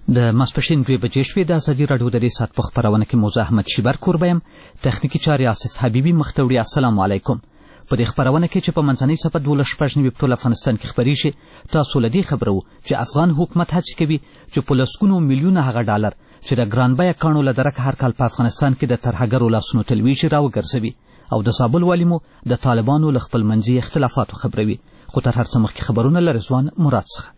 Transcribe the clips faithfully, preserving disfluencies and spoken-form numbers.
د ماسپښین دوې بجې شوې. د ازادي راډیو د دې ساعت په خپرونه کې موزه احمد شیبر کوربه یم، تخنیکي چارې آصف حبیبي مخ ته وړي. السلام علیکم. په دې خپرونه کې چې په منځنۍ څپه دولس شپږ نوي په ټول افغانستان کې خپریږي، تاسو له دې خبرو چې افغان حکومت هڅې کوي چې په لسګونو میلیونه هغه ډالر چې د ګران بیه کاڼو له درکه هر کال په افغانستان کې د ترهګرو لاسونو تلویږي راوګرځوي، او د زابل والي مو د طالبانو له خپل منځي اختلافاتو خبروي. خو تر هر څه مخکې خبرونه له رضوان مراد څخه.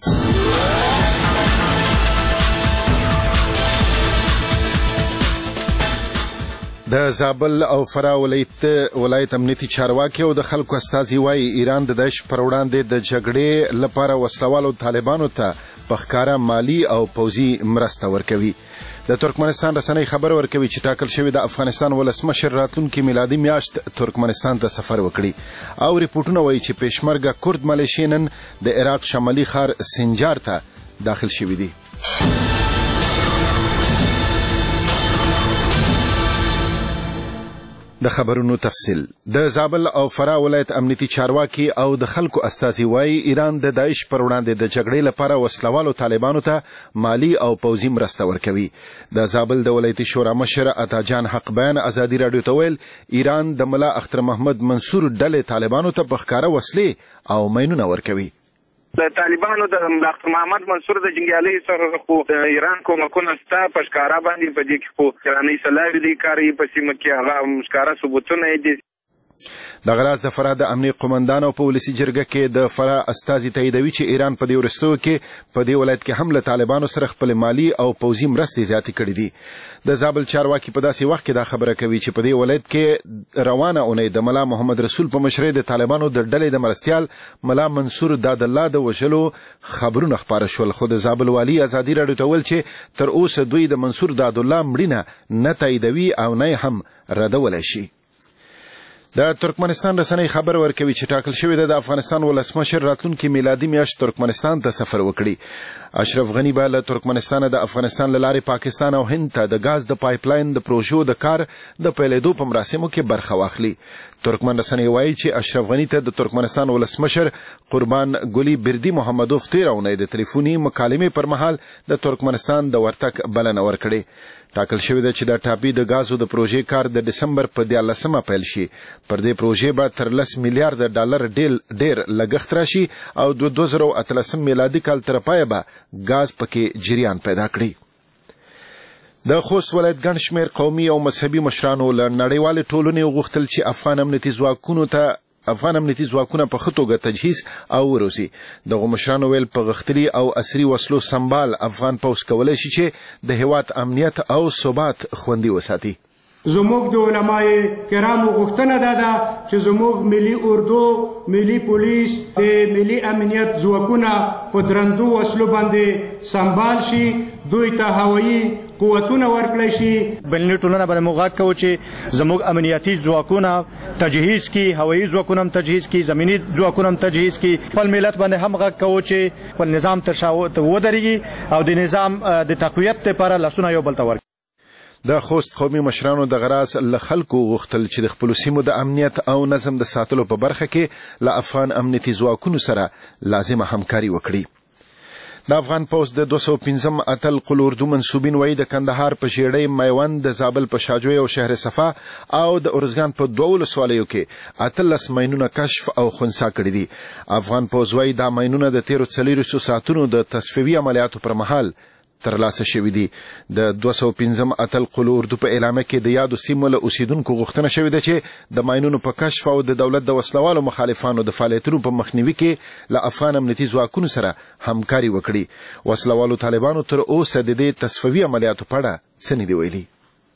د زابل او فراه ولایت ولایت امنیتي چارواکي او د خلکو استازي وایي ایران د داعش پر وړاندې د جګړې لپاره وسلوالو طالبانو ته په ښکاره مالي او پوځي مرسته ورکوي. د ترکمنستان رسنۍ خبر ورکوي چې ټاکل شوی د افغانستان ولسمشر راتلونکي میلادي میاشت ترکمنستان ته سفر وکړي، او ریپورټونه وایي چې پېشمرګه کورد ملیشې نن د عراق شمالي ښار سنجار ته داخل شوي دي. د خبرونو تفصیل. د زابل او فراه ولایت امنیتي چارواکي او د خلکو استازي وایي ایران د داعش پر وړاندې د جګړې لپاره وسلوالو طالبانو ته مالي او پوځي مرسته ورکوي. د زابل د ولایتي شورا مشر عطاجان حق بیان ازادي راډیو ته ویل ایران د ملا اختر محمد منصور ډلې طالبانو ته په ښکاره وسلې او ماینونه ورکوي. د طالبانو د ډاکټر محمد منصور د جنګیالۍ سره خو د ایران کومکونه ستا په ښکاره باندې په دې کې خو ایراني سلاوي دي کاري په سیمه کې هغه ښکاره ثبوتونه یې دي. دغه راز د فراه د امنیه قومندان او په ولسي جرګه کې د فراه استازي تاییدوي چې ایران په دې وروستیو کې په دې ولایت کې هم له طالبانو سره خپل مالي او پوځي مرستې زیاتې کړې دي. د زابل چارواکي په داسې وخت کې دا خبره کوي چې په دې ولایت کې روانه اونۍ د ملا محمد رسول په مشرۍ د طالبانو د ډلې د مرستیال ملا منصور دادالله د وژلو خبرونه خپاره شول، خو د زابل والي ازادي راډیو ته ویل چې تر اوسه دوی د منصور دادالله مړینه نه تاییدوي او نه هم ردولی شي. د ترکمنستان رسنۍ خبر ورکوي چې ټاکل شوی د افغانستان ولسمشر راتلونکي میلادي میاشت ترکمنستان ته سفر وکړي. اشرف غني به له ترکمنستان د افغانستان له لارې پاکستان او هند ته د ګاز د پایپ لاین د پروژو د کار د پیلېدو په مراسمو کې برخه واخلي. ترکمن رسنۍ وایي چې اشرف غني ته د ترکمنستان ولسمشر قربان ګلی بردي محمدوف تېره اونۍ د تلیفوني مکالمې پر مهال د ترکمنستان د ورتګ بلنه ورکړې. ټاکل شوی ده چې د ټاپي د غازو د پروژې کار د دسمبر په دیارلسمه پیل شي. پر دې پروژې به تر لس میلیارډ ډالر ډیر لګښت راشي او د دوه زره اتلسم میلادي کال تر پایه به غاز پکې جریان پیدا کړي. د خوست ولایت ګڼ شمېر قومي او مذهبي مشرانو له نړیوالې ټولنې وغوښتل چې افغان امنیتي ځواکونو ته افغان امنیتي ځواکونه په ښه توګه تجهیز او وروزي. دغو مشرانو ویل په غښتلي او عصري وسلو سمبال افغان پوځ کولی شي چې د هېواد امنیت او ثبات خوندي وساتي. زموږ د علماء کرامو غوښتنه دا ده چې زموږ ملي اردو، ملي پولیس، د ملي امنیت ځواکونه په درندو وسلو باندې سمبال شي، دوی ته هوایي قوتونه ورکړی شي. بلنی ټولنه باندې موږ غږ کوو چې زموږ امنیتي ځواکونه تجهیز کی، هوایي ځواکونه هم تجهیز کی، زمینی ځواکونه هم تجهیز کی. خپل ملت باندې هم غږ کوو چې خپل نظام تر شا ودرېږي او د نظام د تقویت لپاره لاسونه یو بل ته ورکړي. د خوست قومي مشرانو دغه راز له خلکو غوښتل چې د خپلو سیمو د امنیت او نظم د ساتلو په برخه کې له افغان امنیتي ځواکونو سره لازمه همکاري وکړي. د افغان پوځ د دوه سوه پنځم اتل قل اردو منسوبین وایي د کندهار په ژیړۍ، میوند، د زابل په شاجوی او شهر صفا او د ارزګان په دوه ولسوالیو کې اتلس ماینونه کشف او خنثی کړي دي. افغان پوځ وایي دا ماینونه د تیرو څلېرویشتو ساعتونو د تصفیوي عملیاتو پر مهال ترلاسه شوي دي. د دوه سوه پنځم اتل قل اردو په اعلامیه کې د یادو سیمو له اوسیدونکو غوښتنه شوې ده چې د ماینونو په کشف او د دولت د وسلوالو مخالفانو د فعالیتونو په مخنیوي کې له افغان امنیتي ځواکونو سره همکاري وکړي. وسلوالو طالبانو تر اوسه د دې تصفیوي عملیاتو په اړه څه نه دي ویلي.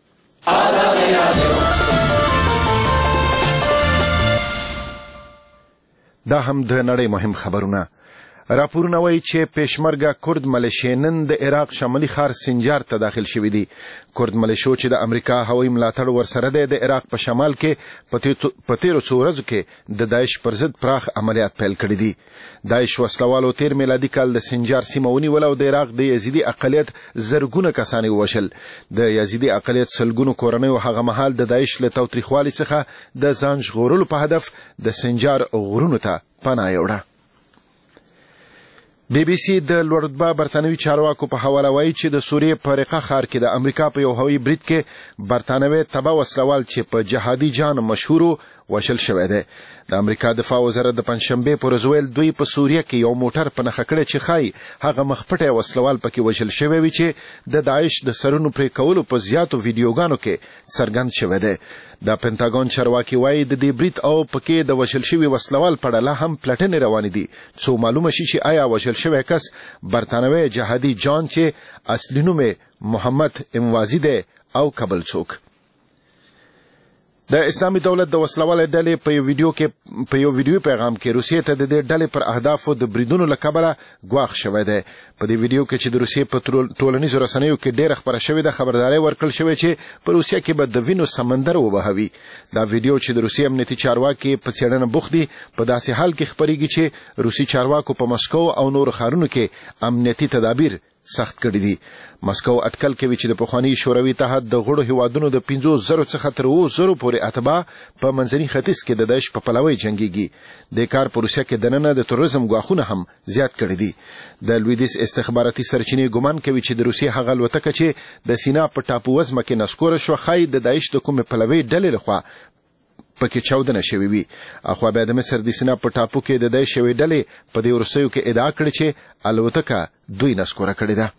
دا هم د نړۍ مهم خبرونه. راپورونه وایي چې پېشمرګه کورد ملیشې نن د عراق شمالي ښار سنجار ته داخل شوي دي. کورد ملیشو چې د امریکا هوایي ملاتړ ورسره دی د عراق په شمال کې په تیرو څو ورځو کې د داعش پر ضد پراخ عملیات پیل کړي دي. داعش وسلوالو تیر میلادي کال د سنجار سیمه ونیوله او د عراق د یزیدي اقلیت زرګونه کسان یې ووژل. د یزیدي اقلیت سلګونو کورنیو هغه مهال د داعش له تاوتریخوالي څخه د ځان ژغورلو په هدف د سنجار غرونو ته پناه یوړه. بی بی سی د لوړرتبه برتانوي چارواکو په حواله وایي چې د سوریې په رقه ښار کې د امریکا په یو هوایي برید کې برتانوي تبه وسلوال چې په جهادي جان مشهورو وشل شوی دی. د امریکا دفاع وزارت د پنځشنبې پر ورځ ویل دوی په سوریه کې یو موټر په نښه کړی چې ښایي هغه مخپټی وسلوال پکې وژل شوی وي چې د داعش د سرونو پرې کولو په زیاتو ویډیوګانو کې څرګند شوی دی. د پنټاګون چارواکي وایي د دې برید او پکې د وژل شوي وسلوال په اړه لا هم پلټنې روانې دي څو معلومه شي چې آیا وژل شوی کس برتانوي جهادي جان چې اصلي نوم محمد اموازي دی او کابل څوک. د اسلامي دولت د وسلوال ډلې په یو ویډیو کې په یو ویډیو پیغام کې روسیې ته د دې ډلې پر اهدافو د بریدونو له کبله ګواښ شوی دی. په دې ویډیو کې چې د روسیې په ټولنیزو رسنیو کې ډېره خپره شوې ده خبرداری ورکړل شوې چې په روسیه کې به د وینو سمندر وبهوي. دا ویډیو چې د روسیې امنیتي چارواکي په څېړنه بوخت دي په داسې حال کې خپرېږي چې روسي چارواکو په مسکو او نورو ښارونو کې امنیتي تدابیر سخت کړي دي. مسکو اټکل کوي چې د پخواني شوروي اتحاد د غړو هیوادونو د پنځو زرو څخه تر اوو زرو پورې اتباع په منځني ختیځ کې د داعش په پلوۍ جنګيږي. د کار په روسیه کې دننه د تروریزم ګواښونه هم زیات کړي دي. د لویدیځ استخباراتي سرچینې ګمان کوي چې د روسیې هغه الوتکه چې د سینا په ټاپو وزمه کې نسکوره شوه ښایي د داعش د کومې پلوۍ ډلې لخوا پکې چاودنه شوې وي. اخوا بیا د مصر د سینا په ټاپو کې د داعش یوې ډلې په دې وروستیو کې ادعا کړې چې الوتکه دوی نسکوره کړې ده.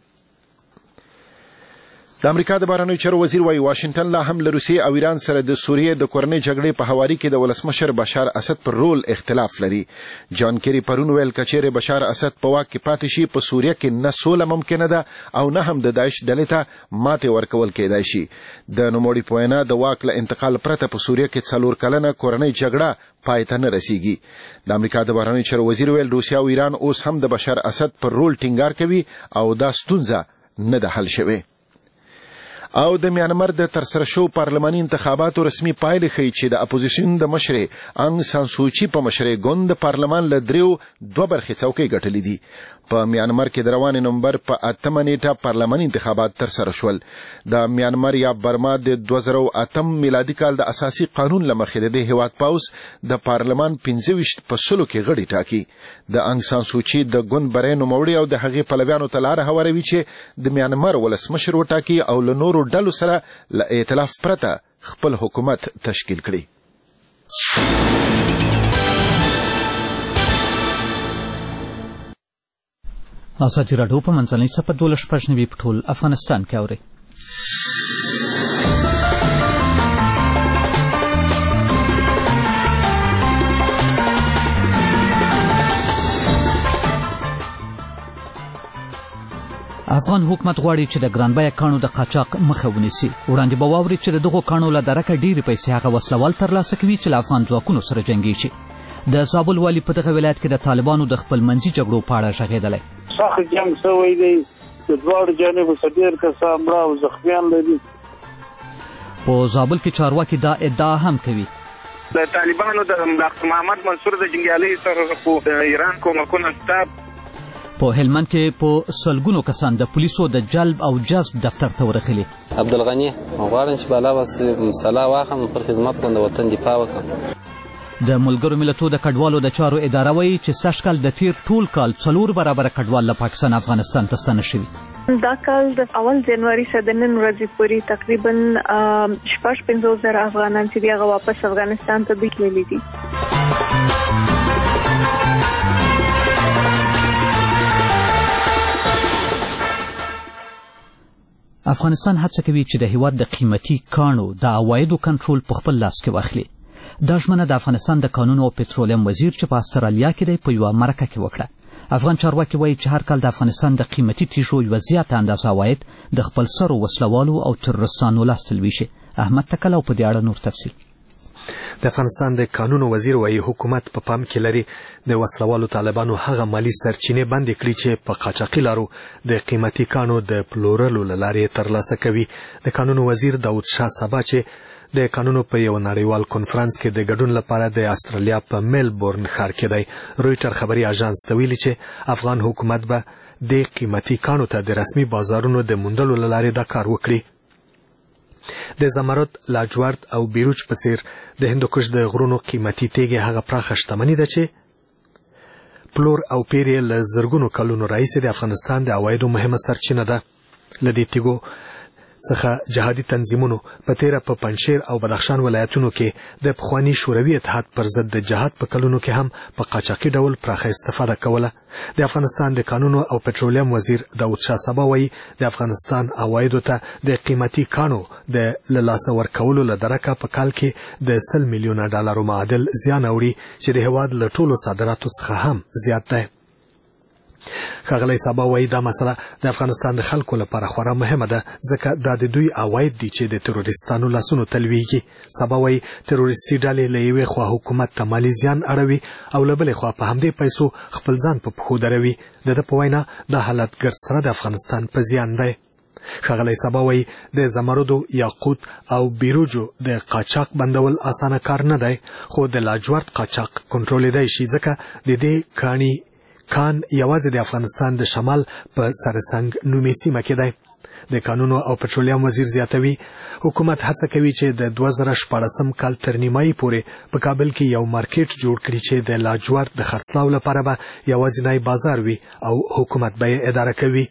د امریکا د بهرنیو چارو وزیر وايي واشنگټن لا هم له روسیې او ایران سره د سوریې د کورنۍ جګړې په هواري کې د ولسمشر بشار اسد پر رول اختلاف لري. جان کیری پرون ویل کچېرې بشار اسد په واک کې پاتې شي په سوریه کې نه سوله ممکنه ده او نه هم د داعش ډلې ته ماتې ورکول کېدای شي. د نوموړي په وینا د واک له انتقال پرته په سوریه کې څلور کلنه کورنۍ جګړه پای ته نه رسیږي. د امریکا د بهرنیو چارو وزیر ویل روسیه او ایران اوس هم د بشار اسد پر رول ټینګار کوي او دا ستونزه نه ده حل شوې. او د میانمار د ترسره شو پارلماني انتخاباتو رسمي پایلې ښیي چې د اپوزیشن د مشرې انګ سان سوچي په مشرۍ ګوند د پارلمان له دریو دوه برخې څوکۍ ګټلې دي. په میانمار کې د روانې نومبر په اتمه نیټه پارلماني انتخابات ترسره شول. د میانمار یا برما د دوه زره او اتم میلادي کال د اساسي قانون له مخې د دې هیواد پوځ د پارلمان پنځه ویشت په سلو کې غړي ټاکي. د انګ سان سوچي د ګوند بری نوموړي او د هغې پلویانو ته لاره هواروي چې د میانمار ولسمشر وټاکي او له نورو ډلو سره له ائتلاف پرته خپل حکومت تشکیل کړي. ازادي راډیو په منځنۍ څپه دولس شپږ نوي په ټول افغانستان کې اوري. افغان حکومت غواړي چې د ګرانبیه کاڼو د قاچاق مخه ونیسي. وړاندې به واورئ چې د دغو کاڼو له درکه ډېرې پیسې هغه وسلوال ترلاسه کوي چې له افغان ځواکونو سره جنګېږي. د زابل والي په دغه ولایت کې د طالبانو د خپلمنځي جګړو په اړه غږېدلی. سخت جنګ شوی دی، د دواړو جانبو څخه ډېر کسان مړه او زخمیان لري. په زابل کې چارواکي دا ادعا هم کوي. د طالبانو د ډاکټر محمد منصور د جنګیالۍ سره خو د ایران کومکونه شته. په هلمند کې په سلګونو کسان د پولیسو د جلب او جذب دفتر ته ورغلي. عبدالغني غواړم چې بالا بس مسله واخلم پر خدمت باندې وطن دفاع وکړم. د ملګرو ملتونو د کډوالو د چارو اداره وایي چې سږکال د تیر ټول کال څلور برابره کډوال له پاکستان افغانستان ته ستانه شوي. دا کال د اول جنوري څخه د نن ورځې پورې تقریبا شپږ پنځوس زره افغانان چې هغه واپس افغانستان ته تللي دي. افغانستان هڅه کوي چې د هیواد د قیمتي کاڼو د عوایدو کنټرول په خپل لاس کې واخلي. دا ژمنه د افغانستان د کانونو او پټرولیم وزیر چې په استرالیا کې دی په یوه مرکه کې وکړه. افغان چارواکي وایي چې هر کال د افغانستان د قیمتي تیږو یوه زیاته اندازه عواید د خپل سرو وسلوالو او ترورستانو لاسته لویږي. احمد تکل او په دې اړه نور تفصیل. د افغانستان د کانونو وزیر وايي حکومت په پام کې لري د وسلوالو طالبانو هغه مالی سرچینې بندې کړي چې په قاچاقي لارو د قیمتي کانو د پلورلو له لارې ترلاسه کوي. د کانونو وزیر داود شاه سبا چې د قانونو په یو نړیوال کنفرانس کې د ګډون لپاره د استرالیا په میلبورن ښار کې دی. رویټر خبري اژانس ته ویلي چې افغان حکومت به د قیمتي کانو ته د رسمي بازارونو د موندلو له لارې دا کار وکړي. د زمرد، لاجورد او بیروج په څیر د هندوکش د غرونو قیمتي تیږې هغه پراخه شتمني ده چې پلور او پیری له زرګونو کلونو راهیسې د افغانستان د عوایدو مهمه سرچینه ده. لدې تیګو څخه جهادي تنظیمونو په تیره په پنجشیر او بدخشان ولایتونو کې د پخوانی شوروي اتحاد پر ضد د جهاد په کلونو کې هم په قاچاقي ډول پراخه استفاده کوله. د افغانستان د قانونو او پټرولیم وزیر داود شاه سبا وایي د افغانستان عوایدو ته د قیمتي کانو د لاسه ورکولو له درکه په کال کې د سل میلیونه ډالرو معادل زیان اوړي چې د هیواد له ټولو صادراتو څخه هم زیات دی. ښاغلی سبا وایي دا مسله د افغانستان د خلکو لپاره خورا مهمه ده ځکه دا د دوی عواید دي چې د تروریستانو لاسونو تلویږي. سبا وایي تروریستي ډلې له یوې خوا حکومت ته مالي زیان اړوي او له بلې خوا په همدې پیسو خپل ځان په پښو دروي. د ده په وینا دا حالت ګرد سره د افغانستان په زیان دی. ښاغلی سبا وایي د زمردو، یاقوت او بیروجو د قاچاق بندول اسانه کار نه دی، خو د لاجورد قاچاق کنټرولېدای شي ځکه د دې کاڼي کان یوازې د افغانستان د شمال په سرسنګ نومي سیمه کې دی. د قانونو او پټرولیم وزیر زیاتوي حکومت هڅه کوي چې د دوه زره شپاړسم کال تر نیمایي پورې په کابل کې یو مارکیټ جوړ کړي چې د لاجورد د خرڅلاو لپاره به یوازینی بازار وي او حکومت به یې اداره کوي.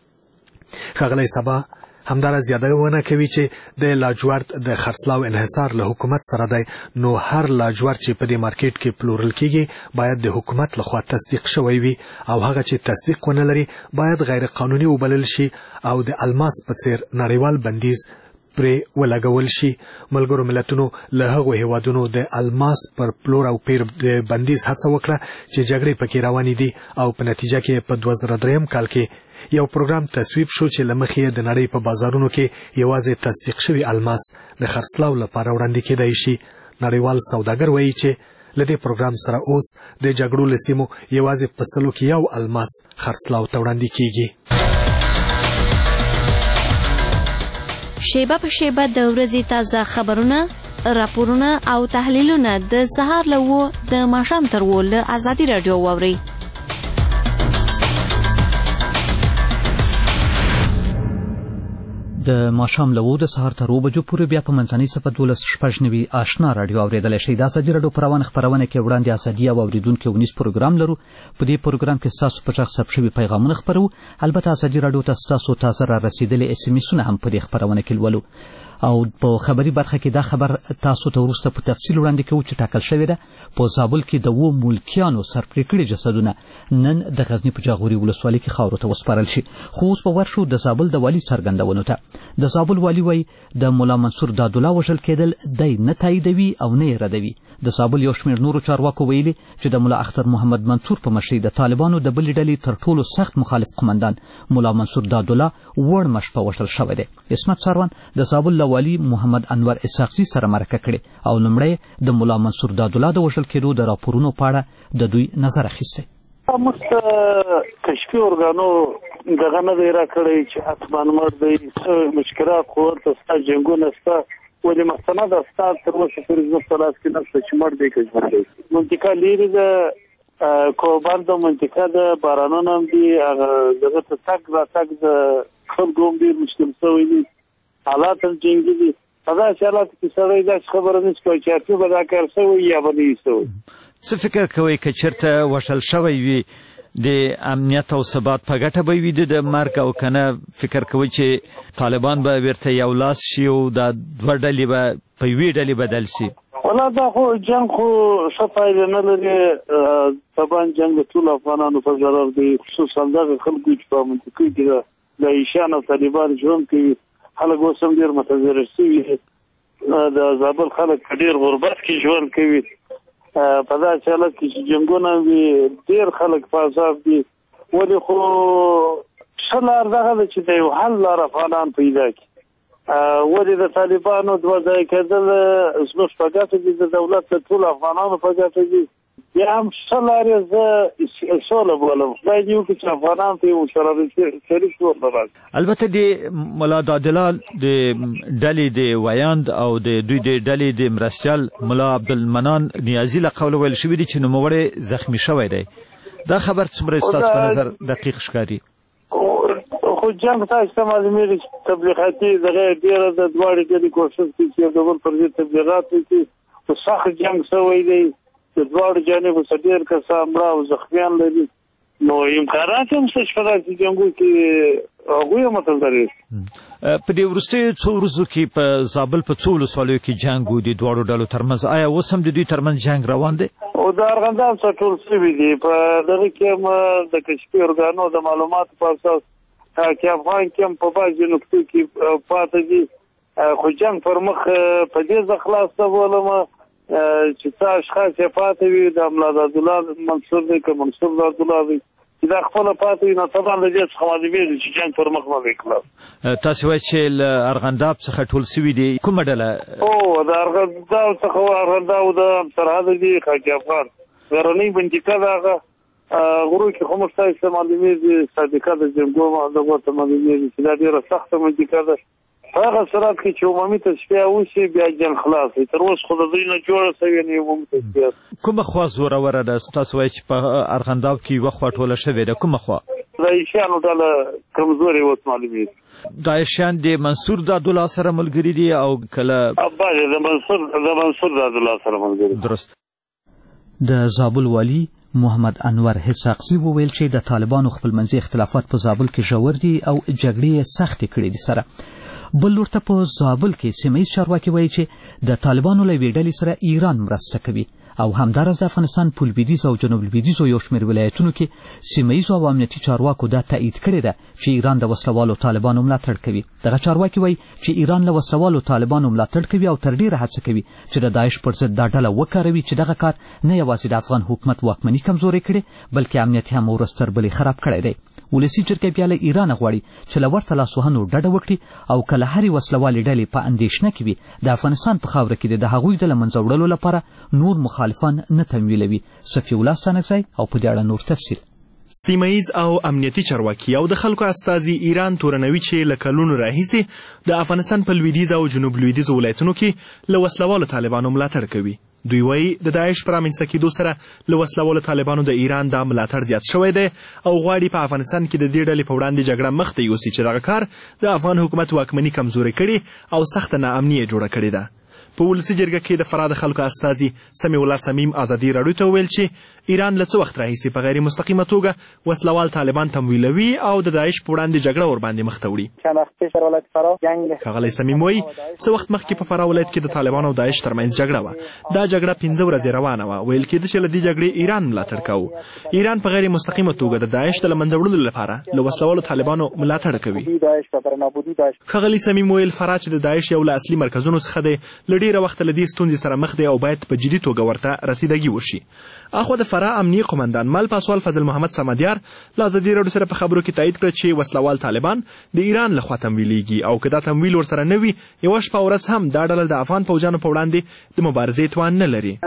ښاغلی سبا همداراز یادونه کوي چې د لاجورد د خرڅلاو انحصار له حکومت سره دی، نو هر لاجورد چې په دې مارکیټ کې پلورل کیږي باید د حکومت لخوا تصدیق شوی وي او هغه چې تصدیق ونه لري باید غیر قانوني وبلل شي او د الماس په څیر نړیوال بندیز پرې ولګول شي. ملګرو ملتونو له هغو هیوادونو د الماس پر پلور او پیر د بندیز هڅه وکړه چې جګړې پکې روانې دي او په نتیجه کې په دوه زره دریم کال کې یو پروګرام تصویب شو چې له مخې د نړۍ په بازارونو کې یوازې تصدیق شوي الماس د خرڅلاو لپاره وړاندې کېدای شي. نړیوال سوداګر وایي چې له دې پروګرام سره اوس د جګړو له سیمو یوازې په سلو کې یو الماس خرڅلاو ته وړاندې کېږي. شیبه په شیبه د ورځې تازه خبرونه، راپورونه او تحلیلونه د سهار له اوه د ماښام تر اوه له ازادي راډیو واورئ. د ماښام له اوه د سهار تر اوه بجو پورې بیا په منځنۍ صفحه دولس شپږ نوي آشنا راډیو اورېدلی شئ. د ازادي راډیو په روانه خپرونه کې وړاندې ازادي او اورېدونکي ونیز پروګرام لرو. په دې پروګرام کې ستاسو په غږ ثبت شوي پیغامونه خپرو. البته ازادي راډیو ته ستاسو تازه را رسېدلي اس ام اسونه هم په دې خپرونه کې لولو او په خبري برخه کې دا خبر تاسو ته وروسته په تفصیل وړاندې کوو چې ټاکل شوې ده په زابل کې د اوو ملکیانو سرپرې کړي جسدونه نن د غزني په جاغوري ولسوالۍ کې خاورو ته وسپارل شي. خو اوس به ورشو د زابل د والي څرګندونو ته. د زابل والي وایي د ملا منصور دادالله وژل کېدل دی نه تاییدوي او نه یې ردوي. د زابل یو شمېر نورو چارواکو ویلي چې د ملا اختر محمد منصور په مشرۍ د طالبانو د بلې ډلې تر ټولو سخت مخالف قمندان ملا منصور دادالله وړ مشپه وژل شوی دی. عصمت ساروان د زابل له والي محمد انور اسحاقزي سره مرکه کړې او لومړی د ملا منصور دادالله د وژل کېدو د راپورونو په اړه د دوی نظر اخیستی. موږ کشفي ارګانو دغه نه دی راکړی چې حتمان مړ دی، مشکلات خو ورته شته، جنګونه شته، ولې مستند استاد تر اوسه پورې زموږ په لاس کې نشته چې مړ دی که ژوندی دی. منطقه لیرې ده، کوبند منطقه ده، بارانونه هم دي، هغه دغه ته تګ راتګ د خلکو هم ډېر مشکل شوی دي، حالات هم جنګي دي. په داسې حالاتو کې سړی داسې خبره نه شي کولی چې هرڅه به دا کار شوی یا به نه وي شوی. څه فکر کوئ که چېرته وژل شوی وي د امنیت او ثبات په ګټه به وي د مرګ او که نه فکر کوئ چې طالبان به بیرته یو لاس شي او دا دوه ډلې به په یوې ډلې بدل شي؟ والله دا خو جنګ خو ښه پایله نه لري. طبعا جنګ د ټولو افغانانو په ضرر دی، خصوصا دغه خلکو چې په منطقې کې د عیشان او طالبان ژوند کوي. خلک اوس هم ډېر متضرر شوي، د زابل خلک په ډېر غربت کې ژوند کوي. په داسې حالت کې چې جنګونه وي ډېر خلک په عذاب دي. ولې خو ښه لار دغه ده چې د یو حل لار افغانان پیدا کړي. ولې د طالبانو دوه ځای کېدل زموږ په ګټه دي، د دولت د ټولو افغانانو په ګټه دي. بیا هم ښه لار یې زه سوله بولم. خدای دې وکړي چې افغانان ته یې ورسره شریک ورته. البته د ملا دادالله د ډلې د ویاند او د دوی د ډلې د مرستیال ملا عبدالمنان نیازي له قوله ویل شوي دي چې نوموړی زخمي شوی دی. دا خبر څومره ستاسو په نظر دقیق ښکاري؟ خو جنګ تاسو ته معلومېږي چې تبلیغاتي دغه ډېره د دواړې ډلې کوښښ کوي چې د بل پر ضد تبلیغات وکړي. خو سخت جنګ شوی دی، د دواړو جانبو څخه ډېر کسان مړه او زخمیان لري. نو امکانات هم شته چې په داسې جنګو کې هغوی هم اتل لري. په دې وروستیو څو ورځو کې په زابل په څو ولسوالیو کې جنګ و د دواړو ډلو ترمنځ. آیا اوس هم د دوی ترمنځ جنګ روان دی؟ او د ارغنداب څخه ټول شوي دي. په دغه کې هم د کشفي ارګانو د معلوماتو په اساس کې افغان کې هم په بعضې نقطو کې پاته دي. خو جنګ پر مخ په دې زه خلاصه بولم چې څه اشخاص یې پاته وي د ملا عبدالله منصور دی که منصور عبدالله دی چې دا خپله پاته وي نو طبعا د دې څخه معلومېږي چې جنګ پر مخ نه دی خلاص. تاسې وایئ چې له ارغنداب څخه ټول سوي دي. کومه ډله؟ او د ارغنداب څخه ارغنداب د سرحده دي خاک افغان غرنۍ منطقه ده. هغه غرو کې خو موږ ته معلومېږي صادقه د جنګو دغو ته معلومېږي چې دا ډېره سخته منطقه ده. هغه سرحد کې چې عمومي تصفیه وشي بیا جنګ خلاص وي. تر اوسه خو د دوی نه جوړه سوې نه عمومي تصفیه. کومه خوا زوروره ده؟ تاسو وایئ چې په ارغنداب کې یوه خوا ټوله شوې ده. کومه خوا؟ د عیشیانو ډله کمزورې اوس معلومېږي. دا عیشیان د منصور د عبدالله سره ملګري دي او کله بله د منصور د منصور د عبدالله سره ملګري. درست. د زابل والي محمد انور حساقزي وویل چې د طالبانو خپلمنځي اختلافات په زابل کې ژور دي او جګړې یې سختې کړې دي سره. بل لورته په زابل کې سیمه ییز چارواکي وایي چې د طالبانو له یوې ډلې سره ایران مرسته کوي او همداراز د افغانستان په لویدیځ او جنوب لویدیځو یو شمېر ولایتونو کې سیمه ییزو او امنیتي چارواکو دا تایید کړې ده چې ایران د وسلوالو طالبانو ملاتړ کوي. دغه چارواکي وایي چې ایران له وسلوالو طالبانو ملاتړ کوي او تر ډېره هڅه کوي چې د داعش پر ضد دا ډله وکاروي چې دغه کار نه یوازې د افغان حکومت واکمني کمزورې کړي بلکې امنیت هم ورځ تر بلې خراب کړی دی. ولسي جرګه بیا له ایران غواړي چې له ورته لاسوهنو ډډه وکړي او که له هرې وسلوالې ډلې په اندېښنه کې وي د افغانستان په خاوره کې د هغوی د له منځه وړلو لپاره نور مخالفان نه تمویلوي. صفي الله ستانکزی او په دې اړه نور تفصیل. سیمه‌ییز او امنیتي چارواکي او د خلکو استازي ایران تورنوي چې له کلونو راهیسې د افغانستان په لویدیځ او جنوب لویدیځ ولایتونو کې له وسلوالو طالبانو ملاتړ کوي. دوی وایي د داعش په رامنځته کېدو سره له وسلوالو طالبانو د ایران دا ملاتړ زیات شوی دی او غواړي په افغانستان کې د دې ډلې په وړاندې جګړه مخ ته یوسي چې دغه کار د افغان حکومت واکمني کمزورې کړي او سخته ناامني یې جوړه کړې ده. په ولسي جرګه کې د فراه د خلکو استازي سمیع الله صمیم ازادي راډیو ته وویل چې ایران له څه وخت راهیسې په غیر مستقیمه توګه وسلوال طالبان تمویلوي او د داعش په وړاندې جګړه ورباندې مخ ته وړي. ښاغلی صمیم وایي څه وخت مخکې په فراه ولایت کې د طالبانو او داعش ترمنځ جګړه وه. دا جګړه پنځه ورځې روانه وه. ویل کېده چې له دې جګړې ایران ملاتړ کوو. ایران په غیر مستقیمه توګه د داعش د له منځه وړلو لپاره له وسلوالو طالبانو ملاتړ کوي. ښاغلي صمیم ویل فراه چې د داعش یو له اصلي مرکزونو څخه دی له ډېره وخته له دې ستونزې سره مخ دی او باید په جدي توګه ورته رسیدګي وشي. اخوا د فراه امنیه قومندان مل پاسوال فضل محمد سمدیار له ازادي راډیو سره په خبرو کې تایید کړه چې وسلوال طالبان د ایران لخوا تمویلېږي او که دا تمویل ورسره نه وي یوه شپه ورځ هم دا ډله د افغان پوځیانو په وړاندې د مبارزې توان نه لري.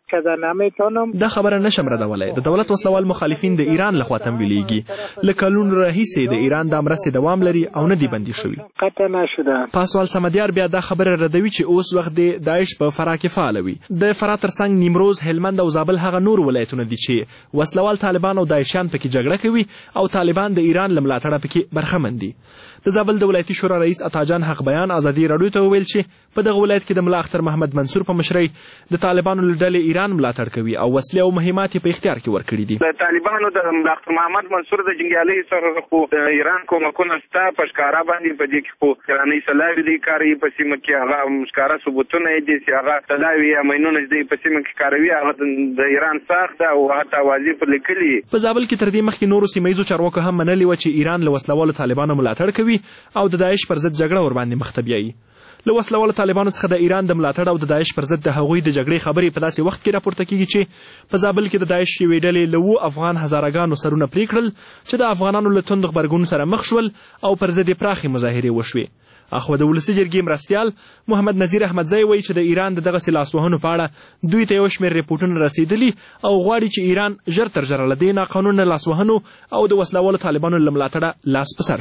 دا خبره نشم ردولی. د دولت وسلوال مخالفین د ایران لخوا تمویلېږي. له کلونو راهیسې د ایران دا مرستې دوام لري او نه دي بندي شوي. پاسوال سمدیار بیا دا خبره ردوي چې اوس وخت د داعش په فراه کې فعاله وي. د فراه ترڅنګ نیمروز، هلمند او زابل هغه نور ولایتونه دي چې وسلوال طالبان او داعشیان پکې جګړه کوي او طالبان د ایران له ملاتړه پکې برخمن دي. د زابل د ولایتي شورا رئیس عطاجان حق بیان ازادي راډیو ته وویل چې په دغه ولایت کې د ملا اختر محمد منصور په مشرۍ د طالبانو له ډلې ایران ملاتړ کوي او وسلې او مهمات یې په اختیار کې ورکړي دي. د طالبانو د ملا اختر محمد منصور د جنګیالۍ سره خو د ایران کومکونه شته په ښکاره باندې په دې کې خو ایراني سلاوي دي کاروي په سیمه کې هغه ښکاره ثبوتونه یې دي چې هغه سلاوي یا ماینونه چې په سیمه کې کاروي هغه د ایران ساخت او حتی واضح پر لیکلي. په زابل کې تر دې مخکې نورو سیمه ییزو چارواکو هم منلي وه چې ایران له وسلوالو طالبانو ملاتړ کوي او د داعش پر ضد جګړه ورباندې مخ ته بیایي. له وسلوالو طالبانو څخه د ایران د ملاتړ او د داعش پر ضد د هغوی د جګړې خبرې په داسې وخت کې راپورته کېږي چې په زابل کې د داعش یوې ډلې له اووه افغان هزارهګانو سرونه پرې کړل چې د افغانانو له توند غبرګون سره مخ شول او پر ضد یې پراخې مظاهرې وشوې. اخوا د ولسي جرګې مرستیال محمد نذیر احمدزی وایي چې د ایران د دغسې لاسوهنو په اړه دوی ته یو شمېر ریپورټونه رسېدلي او غواړي چې ایران ژر تر ژره له دې ناقانونه لاسوهنو او د وسلوالو طالبانو له ملاتړه لاس په سر شي.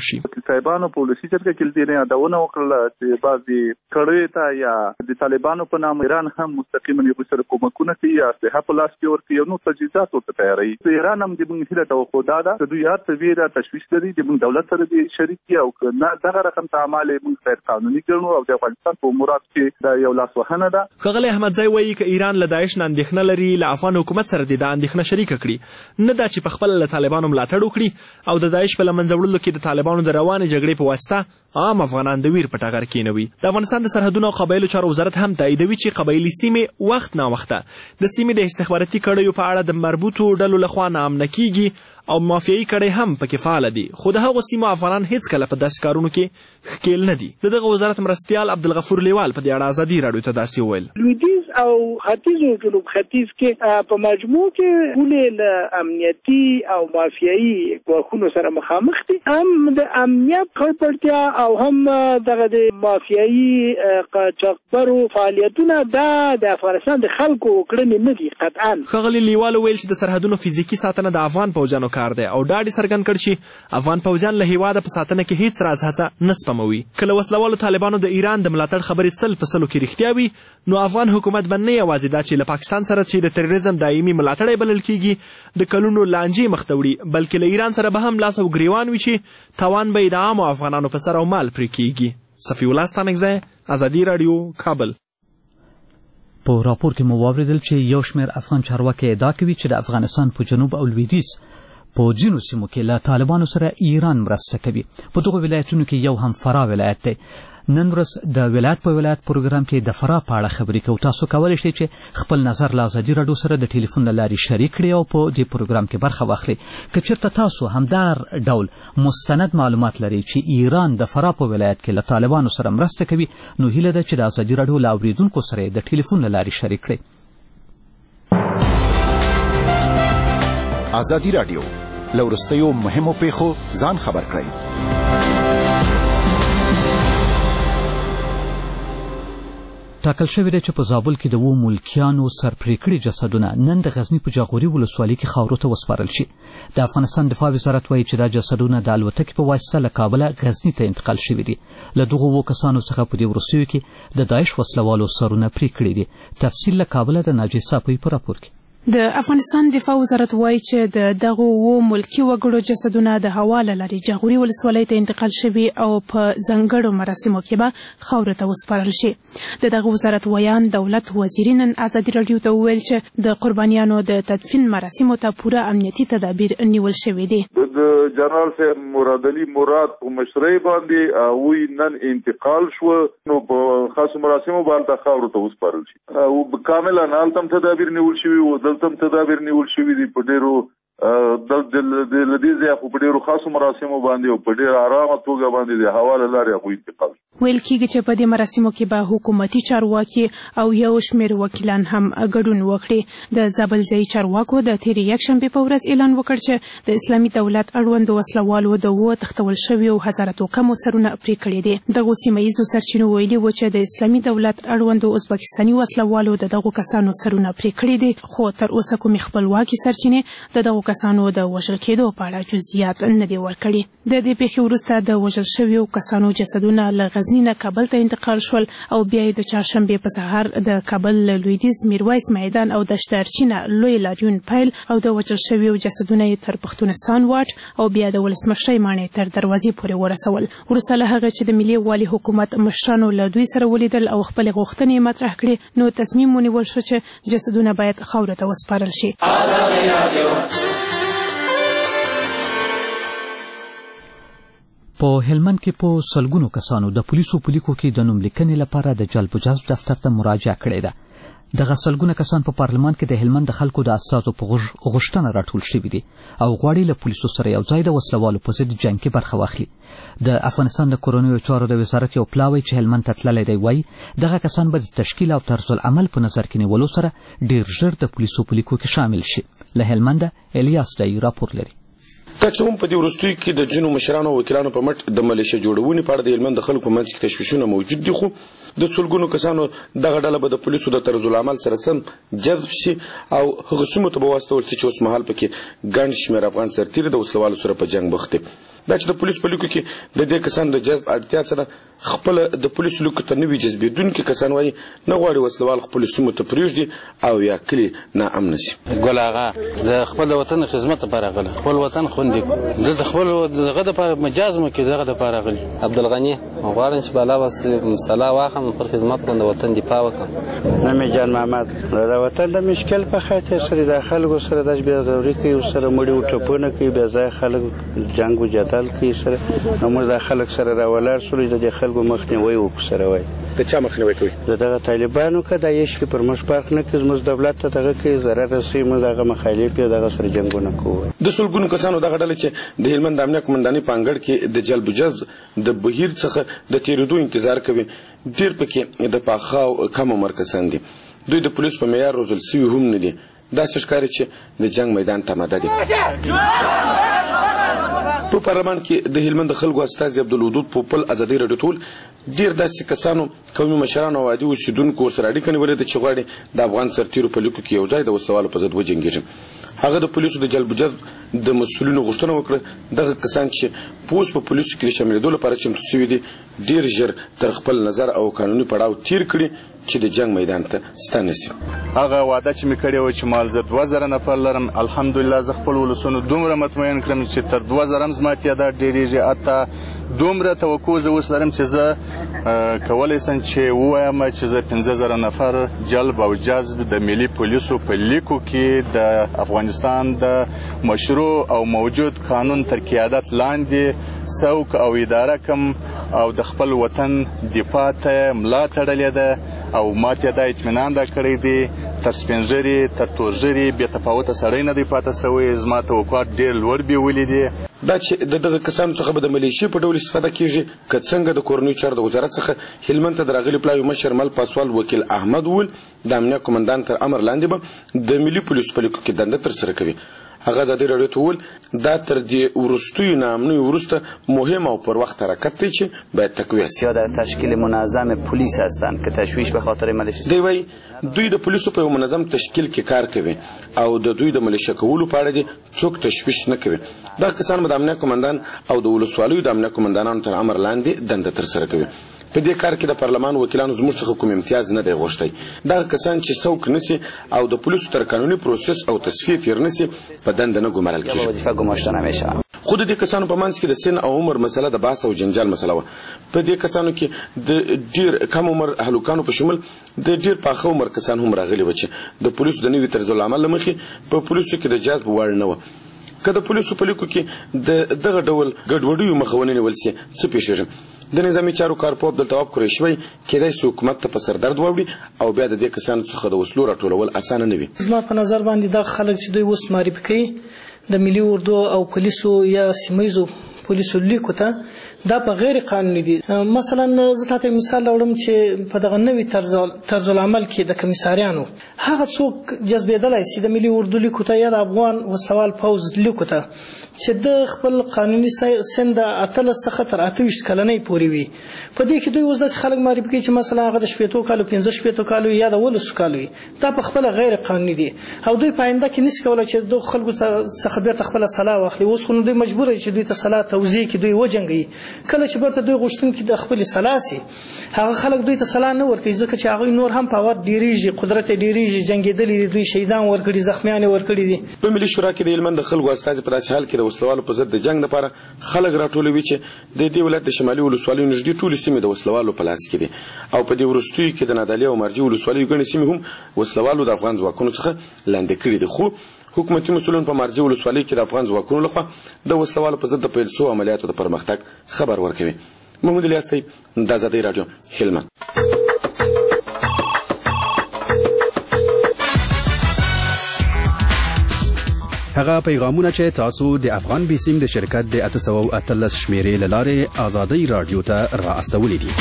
صاحبانو په ولسي جرګه کې دې یادونه وکړله چې بعضې کړیو ته یا د طالبانو په نام ایران هم مستقیما یو سره کومکونه کوي یا اسلحه په لاس کې ورکوي او نور تجهیزات ورته تیاروي. ایران هم د موږ هیله توقع دا ده چې دوی هر څه ویره تشویش لري د موږ دولت سره دې شریک دي او که نه دغه رقم تعامل موږ غیر قانوني ګڼو او د افغانستان په اموراتو کې دا یو لاسوهنه ده. ښاغلی احمدزی وایي که ایران له داعش نه اندېښنه لري له افغان حکومت سره دې دا اندېښنه شریکه کړي، نه دا چې پخپله له طالبانو ملاتړ وکړي او د داعش په له منځه وړلو کې د طالبانو د روانې جګړې په واسطه عام افغانان د ویر په ټغر کېنوي. د افغانستان د سرحدونو او قبایلو چارو وزارت هم تاییدوي چې قبایلي سیمې وخت ناوخته د سیمې د استخباراتي کړیو په اړه د مربوطو ډلو لخوا ناامنه کیږي او مافیایي کړۍ هم پکې فعاله دي، خو د هغو سیمو افغانان هیڅکله په داسې کارونو کې ښکېل نه دي. د دغه وزارت مرستیال عبدالغفور لیوال په دې اړه ازادي راډیو ته داسې وویل: لویدیځ او ختیځ او جنوب ختیځ کې په مجموع کې ولې له امنیتي او مافیایي ګواښونو سره مخامخ دي، هم د امنیت خړپړتیا او هم دغه د مافیایي قاچاقبرو فعالیتونه دا د افغانستان د خلکو کړنې نه دي قطعا. ښاغلي لیوال وویل چې د سرحدونو فزیکي ساتنه د افغان پوځیانو کار دی او ډاډ یې څرګند کړ چې افغان پوځیان له هیواده په ساتنه کې هیڅ راز هڅه نه سپموي. که له وسلوالو طالبانو د ایران د ملاتړ خبرې سل په سلو کې رښتیا وي، نو افغان حکومت به نه یوازې دا چې له پاکستان سره چې د تروریزم دایمي ملاتړی بلل کیږي د کلونو لانجې مخ ته وړي، بلکې له ایران سره به هم لاس او ګریوان وي چې تاوان به یې د عامو افغانانو په سر او مال پرې کیږي. صفي الله ستانکزی، ازادي راډیو، کابل. په راپور کې مو واورېدل چې یو شمېر افغان چارواکي ادعا کوي چې د افغانستان په جنوب او لویدیځ په ځینو سیمو کې له طالبانو سره ایران مرسته کوي. په دغو ولایتونو کې یو هم فراه ولایت دی. نن ورځ د ولایت په ولایت پروګرام کې د فراه په اړه خبرې کوو. تاسو کولی شئ چې خپل نظر له ازادي راډیو سره د ټلیفون له لارې شریک کړئ او په دې پروګرام کې برخه واخلئ. که چېرته تاسو همدار ډول مستند معلومات لرئ چې ایران د فراه په ولایت کې له طالبانو سره مرسته کوي، نو هیله ده چې د ازادي راډیو له اورېدونکو سره د ټلیفون له لارې شریک کړئ. ازادي راډیو له وروستیو مهمو پیښو ځان خبر کړئ. ټاکل شوې ده چې په زابل کې د اوو ملکیانو سرپرې کړي جسدونه نن د غزني په جاغوري ولسوالۍ کې خاورو ته وسپارل شي. د افغانستان دفاع وزارت وایي چې دا جسدونه د الوتکې په واسطه له کابله غزني ته انتقال شوي دي. له دغو اوو کسانو څخه په دې وروستیو کې د داعش وسلوالو سرونه پرې کړي دي. تفصیل له کابله د ناجیه صافی په راپور کې. د افغانستان دفاع وزارت وایي چې د دغو اوو ملکي وګړو جسدونه د هوا له لارې جاغوري ولسوالۍ ته انتقال شوي او په ځانګړو مراسمو کې به خاورو ته وسپارل شي. د دغه وزارت ویان دولت وزیر نن ازادي راډیو ته وویل چې د قربانیانو د تدفین مراسمو ته پوره امنیتي تدابیر نیول شوي دي. د جنرال صاحب مراد علي مراد په مشرۍ باندې هغوی نن انتقال شو، نو په خاصو مراسمو باندې خاورو ته وسپارل شي او کاملا هلته هم تدابیر نیول شوي و، دلته هم تدابیر نیول شوي دي په ډېرو د دې ځای خو په ډېرو خاصو مراسمو باندې او په ډېره ارامه توګه باندې د هوا له لارې هغوی انتقال شي. ویل کېږي چې په دې مراسمو کې به حکومتي چارواکي او یو شمېر وکیلان هم ګډون وکړي. د زابل ځایي چارواکو د تېرې یکشنبې په ورځ اعلان وکړ چې د اسلامي دولت اړوندو وسلوالو د اووه تښتول شویو هزارتو کمو سرونه پرې کړي دي. دغو سیمه ییزو سرچینو ویلي و چې د اسلامي دولت اړوندو ازبکستاني وسلوالو د دغو کسانو سرونه پرې کړي دي، خو تر اوسه کومې خپلواکي سرچینې د دغو کسانو د وژل کېدو په اړه جزئیات نه دي ورکړي. د دې پیښې وروسته د وژل شویو کسانو جسدونه له غزني نه کابل ته انتقال شول او بیا یې د چهارشنبې په سهار د کابل له لویدیځ میرویس میدان او د شترچینه لوی لاریون پیل او د وژل شویو جسدونه یې تر پښتونستان واټ او بیا د ولسمشرۍ ماڼۍ تر دروازې پورې ورسول. وروسته له هغه چې د ملي والي حکومت مشرانو له دوی سره ولیدل او خپلې غوښتنې مطرح کړې، نو تصمیم ونیول شو چې جسدونه باید خاورو ته وسپارل شي. په هلمند کې په سلګونو کسانو د پولیسو په لیکو کې د نوم لیکنې لپاره د جلب و جذب دفتر ته مراجعه کړې ده. دغه سلګونه کسان په پارلمان کې د هلمند د خلکو د اساسو په غوښتنه راټول شوي دي او غواړي له پولیسو سره یو ځای د وسلوالو په ضد جنګ کې برخه واخلي. د افغانستان د کورنیو چارو د وزارت یو پلاوی چې هلمند ته تللی دی وایي دغه کسان به د تشکیل او طرز العمل په نظر کې نیولو سره ډېر ژر د پولیسو په لیکو کې شامل شي. له هلمنده الیاس دای راپور لري. که څه هم په دې وروستیو کې د ځینو مشرانو او وکیلانو په مټ د ملیشه جوړونې په اړه د هلمند د خلکو په منځ کې تشویشونه موجود دي، خو د سلګونو کسانو دغه ډله به د پولیسو د طرز العمل سره سم جذب شي او هغه سیمو ته به واستول شي چې اوس مهال پکې ګڼ شمېر افغان سرتېري د وسلوالو سره په جنګ بوخت دي. دا چې د پولیس په لیکو کې د دې کسانو د جذب اړتیا څه ده خپل د پولیس لیکو ته نوي جذبېدونکي کسان وایي نه غواړي وسلوال خپلو سیمو ته پرېږدي او یا کلي ناامنه شي. ګل اغا زه خپل وطن خدمت لپاره راغلی خپل وطن خوندي زه د خپل دغه دپاره مجاز مو کې دغه دپاره راغلی. عبدالغني غواړم چې بالا بس مسله واخلم پر خدمت کوم د وطن دفاع وکړم. نامې جان محمد د وطن د مشکل په خاطر سره د خلکو سره د بېغوري کوي سره مړي او ټپونه کوي بیا ځای خلک جنګ و جدل کوي سره موږ د خلک سره راولاړ شولو د خلکو مخنیوي وکړو سره وایي. د چا مخنیوي کوي؟ د دغه طالبانو که دا یش کې پر موږ فرق نه کوي زموږ دولت ته دغه کوي ضرر رسوي موږ هغه مخالف یو دغه سره جنګونه کوو. د سلګونو کسانو دغه ډله چې د هلمند د امنیه قمندانۍ په انګړ کې د جلب جذب د بهیر څخه د تېرېدو انتظار کوي ډېر پکې د پاخه او کم عمر کسان دي. دوی د پولیس په معیار روزل سوي هم نه دي. داسې ښکاري چې د جنګ میدان ته آماده دي. په پارلمان کې د هلمند د خلکو استازي عبدالودود پوپل ازادي راډیو ټول ډېر داسې کسانو قومي مشرانو او عادي اوسېدونکو ورسره اړیکه نیولې ده چې غواړي د افغان سرتېرو په لیکو کې یو ځای د وسلوالو په ضد وجنګېږي. هغه د پولیسو د جلب جذب د مسؤلینو غوښتنه وکړه دغه کسان چې پوس په پولیسو کې د شاملېدو لپاره چمتو سوي دي ډېر ژر تر خپل نظر او قانوني پړاو تیر کړي چې د جنګ میدان ته ستانه شي. هغه وعده چې مې کړې وه چې مال زه دوه زره نفر لرم الحمدلله زه خپل ولسونو دومره مطمئن کړم چې تر دوه زره هم زما تعداد ډېرېږي حتی دومره توقع زه اوس لرم چې زه کولی شم چې ووایم چې زه پنځه زره نفر جلب او جذب د ملي پولیسو په لیکو کې د افغانستان د مشروع او موجود قانون تر قیادت لاندې څوک او اداره کم او د خپل وطن دفاع ته ملا تړلې ده او ما ته دا اطمینان دا کړی دی تر سپینږیري تر تورږیري بې تفاوته سړی نه دی پاته سوی زما توقعات ډېر لوړ بیولي دي. دا چې د دغه کسانو څخه به د ملیشې په ډول استفاده کیږي که څنګه د کورنیو چارو د وزارت څخه هلمند ته د راغلي پلاوي مشر مل پاسوال وکیل احمد وویل د امنیه قمندان تر امر لاندې به د ملي پولیسو په لیکو کې دنده ترسره کوي. هغه ازادي راډیو ته وویل دا تر دې وروستیو ناامنیو وروسته مهم او پر وخت حرکت دی چې باید تقویه شي. در تشکیل منظم پلیس هستند که تشویش به خاطر ملیشه. دی وایي دوی د پولیسو په یو منظم تشکیل کې کار کوي او د دوی د ملیشه کولو په اړه دې څوک تشویش نه کوي. دا کسان به د امنیه قمندان او د ولسوالیو د امنیه قمندانانو تر امر لاندې دنده ترسره کوي. په دې کار کې د پارلمان وکیلانو زموږ څخه کوم امتیاز نه دی غوښتی. دغه کسان چې څوک نسی او د پولیسو تر قانوني پروسس او تصفیه تیر نسی په دنده نه ګمارل کېږي. وظیفه ګماشته نمیشه. خو د دې کسانو په منځ کې د سن او عمر مسله د بحث او جنجال مسله وه. په دې کسانو کې د ډېر کم عمر هلوکانو په شمول د ډېر پاخه عمر کسان هم راغلي وه چې د پولیسو د نوي طرزالعمل له مخې په پولیسو کې د جذب وړ نه وه. که د پولیسو په لیکو کې د دغه ډول ګډوډیو مخه ونه نیول سي څه پیښیږي؟ د نظامي چارو کارپوه عبدالتواب قریشي وایي کیدای شي حکومت ته په سر درد واوړي او بیا د دې کسانو څخه د وسلو راټولول اسانه نه وي. زما په نظر باندې دغه خلک چې دوی اوس معرفي کوي د ملي اردو او پولیسو یا سیمه پولیسو لیکو ته دا په غیر قانوني دي. مثلا زه تاسو مثال راوړم چې په دغه نوي طرز العمل کې د کمیساریانو هغه څوک جذبېدلی شي د ملي اردو لیکو ته یا د افغان وسلوال پوځ لیکو ته چې د خپل قانوني سن د اتلس څخه تر اته ویشت کلنۍ پورې وي. په دې کې دوی اوس داسې خلک معرفي کوي چې مثلا هغه د شپېتو کالو پنځه شپېتو کالو یا د ولسو کالو وي. دا په خپله غیر قانوني دي او دوی په آینده کې نشي کولی چې د خلکو څخه بیرته خپله سلاح واخلي. اوس خو نو دوی مجبوره دي چې دوی ته سلاح توزیع کړي دوی وجنګوي. کله چې بیرته دوی غوښتونکي د خپلې سلاح سي هغه خلک دوی ته سلاح نه ورکوي ځکه چې هغوی نور هم پاور ډېرېږي قدرت یې ډېرېږي جنګېدلي دي دوی شهیدان ورکړي زخمیان یې ورکړي دي. په ملي شورا کې د هلمند د خلکو استازي په داسې حال کې د وسلوالو په ضد د جنګ لپاره خلک راټولوي چې د دې ولایت د شمالي ولسوالیو نږدې ټولې سیمې د وسلوالو په لاس کې دي او په دې وروستیو کې د نادعلي او مرجې ولسوالیو ګڼې سیمې هم وسلوالو د افغان ځواکونو څخه لاندې کړي دي. خو حکومتي مسؤلون په مرجې ولسوالۍ کې د افغان ځواکونو لخوا د وسلوالو په ضد د پیل شوو عملیاتو د پرمختګ خبر ورکوي. محمود الیاس د ازادۍ راډیو هلمند. هغه پیغامونه چې تاسو د افغان بیسیم د شرکت د اته سوه او اتلس شمیرې له لارې ازادۍ راډیو ته را استولي دي.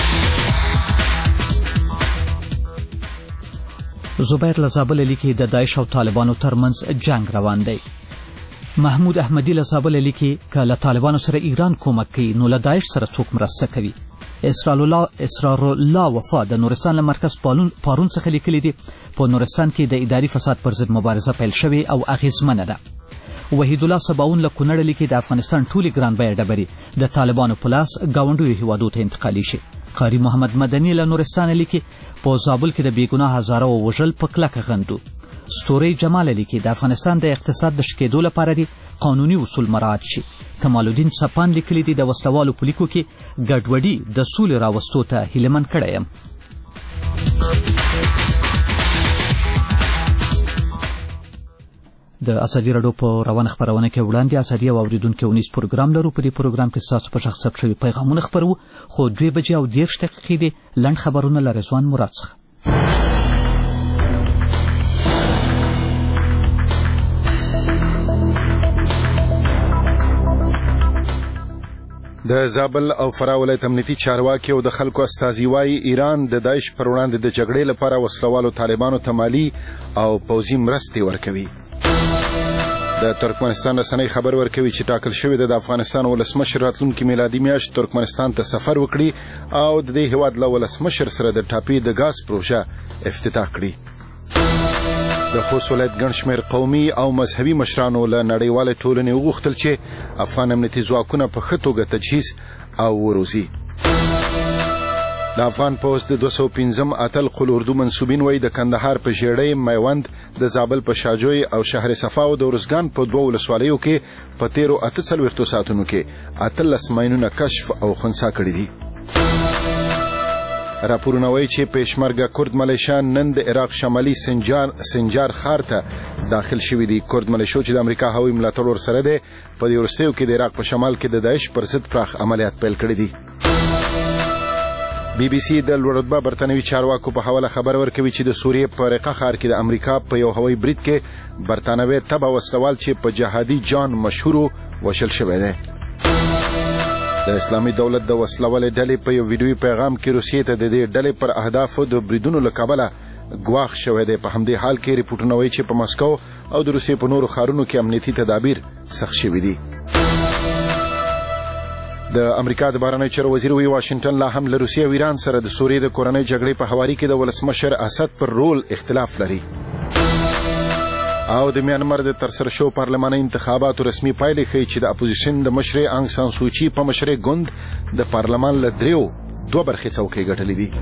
زبیر له زابل لیکي د داعش او طالبانو ترمنځ جنگ روان دی. محمود احمدي له زابل لیکي که له طالبانو سره ایران کومک کوي نو له داعش سره څوک مرسته کوي. اسرار الله وفا د نورستان له مرکز پارون څخه لیکلي دي په نورستان کې د اداري فساد پر ضد مبارزه پیل شوې او اغیزمنه ده. وحید الله سباون له کونړ لیکي د افغانستان ټولې ګران بیه ډبرې د طالبانو په لاس ګاونډیو هیوادو ته انتقالي شي. قاری محمد مدني له نورستان لیکي په زابل کې د بېګناه هزاره ووژل په کلکه غندو. ستوري جمال لیکي د افغانستان د اقتصاد د شکېدو لپاره دي قانوني اصول مراعات شي. کمال الدین سپان لیکلي دي د وسلوالو په لیکو کې ګډوډي د سولې راوستو ته هیلهمن کړی یم. د ازادي راډیو په روانه خپرونه کې وړاندې ازادي او اوریدونکو ونیس پروګرام لرو. په دې پروګرام کې ستاسو په شخص ثبت شوي پیغامونه خپرو، خو دوه بجې او دېرش دقیقې دي لنډ خبرونه له رضوان مراد څخه. د زابل او فراه ولایت امنیتي چارواکي او د خلکو استازي وایي ایران د داعش پر وړاندې د جګړې لپاره وسلوالو طالبانو ته مالي او پوځي مرستې ورکوي. د ترکمنستان رسنۍ خبر ورکوي چې ټاکل شوې ده د افغانستان ولسمشر راتلونکي میلادي میاشت ترکمنستان ته سفر وکړي او د دې هیواد له ولسمشر سره د ټاپي د غاز پروژه افتتاح کړي. د خوست ولایت ګڼ شمېر قومي او مذهبي مشرانو له نړیوالې ټولنې وغوښتل چې افغان امنیتي ځواکونه په ښه توګه تجهیز او وروزي. د افغان پوځ د دوه سوه پنځم اتل قل اردو منسوبین وایي د کندهار په ژیړۍ، میوند، د زابل په شاجوی او شهر صفا او د ارزګان په دوه ولسوالیو کې په تیرو اته څلوېښتو ساعتونو کې اتلس ماینونه کشف او خنثی کړي دي. راپورونه وایي چې پېشمرګه کورد ملیشیان نن د عراق شمالي سنجار سنجار ښار ته داخل شوي دي. کورد ملیشو چې د امریکا هوایي ملاتړ ورسره دی په دې وروستیو کې د عراق په شمال کې د داعش پر ضد پراخ عملیات پیل کړي دي. بی بی سی د لوړ رتبه برتانوي چارواکو په حواله خبر ورکوي چې د سوریې په رقه ښار کې د امریکا په یو هوایي برید کې برتانوي تبه وسلوال چې په جهادي جان مشهور وشل شوی دی. د اسلامي دولت د وسلوالې ډلې په یو ویډیوي پیغام کې روسیې ته د دې ډلې پر اهدافو د بریدونو له کبله ګواښ شوی دی. په همدې حال کې ریپورټونه وایي چې په مسکو او د روسیې په نورو ښارونو کې امنیتي تدابیر سخت شوي دي. د امریکا د بهرنیو چارو وزیر وی واشنگټن لا هم له روسیې او ایران سره د سوریې د کورنۍ جګړې په هواري کې د ولسمشر اسد پر رول اختلاف لري. او د میانمار د ترسره شو پارلماني انتخاباتو رسمي پایلې ښیي چې د اپوزیشن د مشرې انګ سان سوچي په مشرۍ ګوند د پارلمان له دریو دوه برخې څوکۍ ګټلې دي.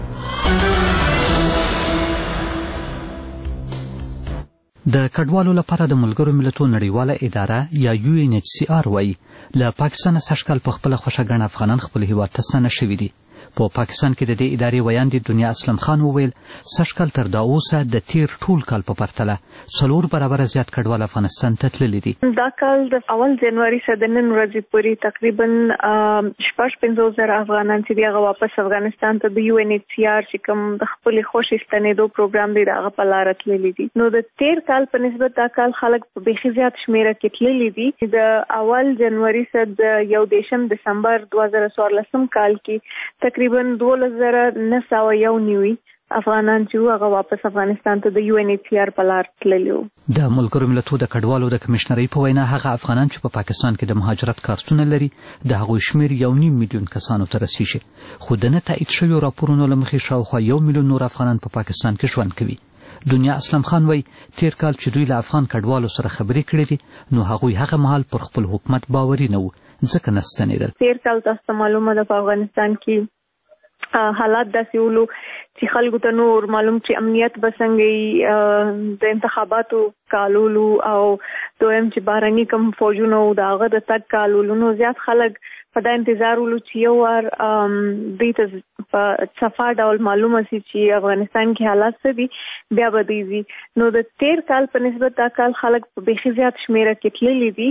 د کډوالو لپاره د ملګرو ملتونو نړیواله اداره یا یو ان ایچ سی آر وایي له پاکستان سږکال په خپله خوښه ګڼ افغانان خپل هیواد ته ستانه شوي دي. په پاکستان کې د دې ادارې ویاندې دنیا اسلم خان وویل سږکال تر دا اوسه د تیر ټول کال په پرتله څلور برابره زیات کډوال افغانستان ته تللي دي. دا کال د اول جنوري څخه د نن ورځې پورې تقریبا شپږ پنځوس زره افغانان چې دي هغه واپس افغانستان ته د یو ان ایچ سی آر چې کوم د خپلې خوښې ستنېدو پروګرام دی د هغه په لاره تللي دي. نو د تیر کال په نسبت دا کال خلک په بیخي زیات شمېره کې تللي دي. د اول جنوري څخه د یو دېرشم دسمبر دوه زره څوارلسم کال کې تقریبا دولس زره نه سوه یو نوي افغانان چې هغه واپس افغانستان ته د یو ان ایچ سی آر په لار تللي وو. د ملګرو ملتونو د کډوالو د کمشنرۍ په وینا هغه افغانان چې په پا پاکستان کې د مهاجرت کارتونه لري د هغوی شمېر یو نیم میلیون کسانو ته رسیږي، خو د نه تایید شویو راپورونو له مخې شاوخوا یو میلیون نور افغانان په پا پاکستان کې ژوند کوي. دنیا اسلم خان وایي تیر کال چې دوی له افغان کډوالو سره خبرې کړې دي نو هغوی هغه مهال پر خپل حکومت باوري نه وو ځکه نه ستنېدل. تیر کال تاسو ته معلومه ده په افغانستان کې حالات داسې ولو چې خلکو ته نور معلوم چې امنیت به څنګه د انتخاباتو کالولو او دویم چې بهرني کوم فوجونه و د هغه د تګ کالولو نو زیات خلک په دا انتظار ولو چې یو وار دوی ته په صفا ډول معلومه سي چې افغانستان کې حالات څه دي بیا به دوی ځي. نو د تیر کال په نسبت دا کال خلک په بیخي زیات شمېره کې تللي دي.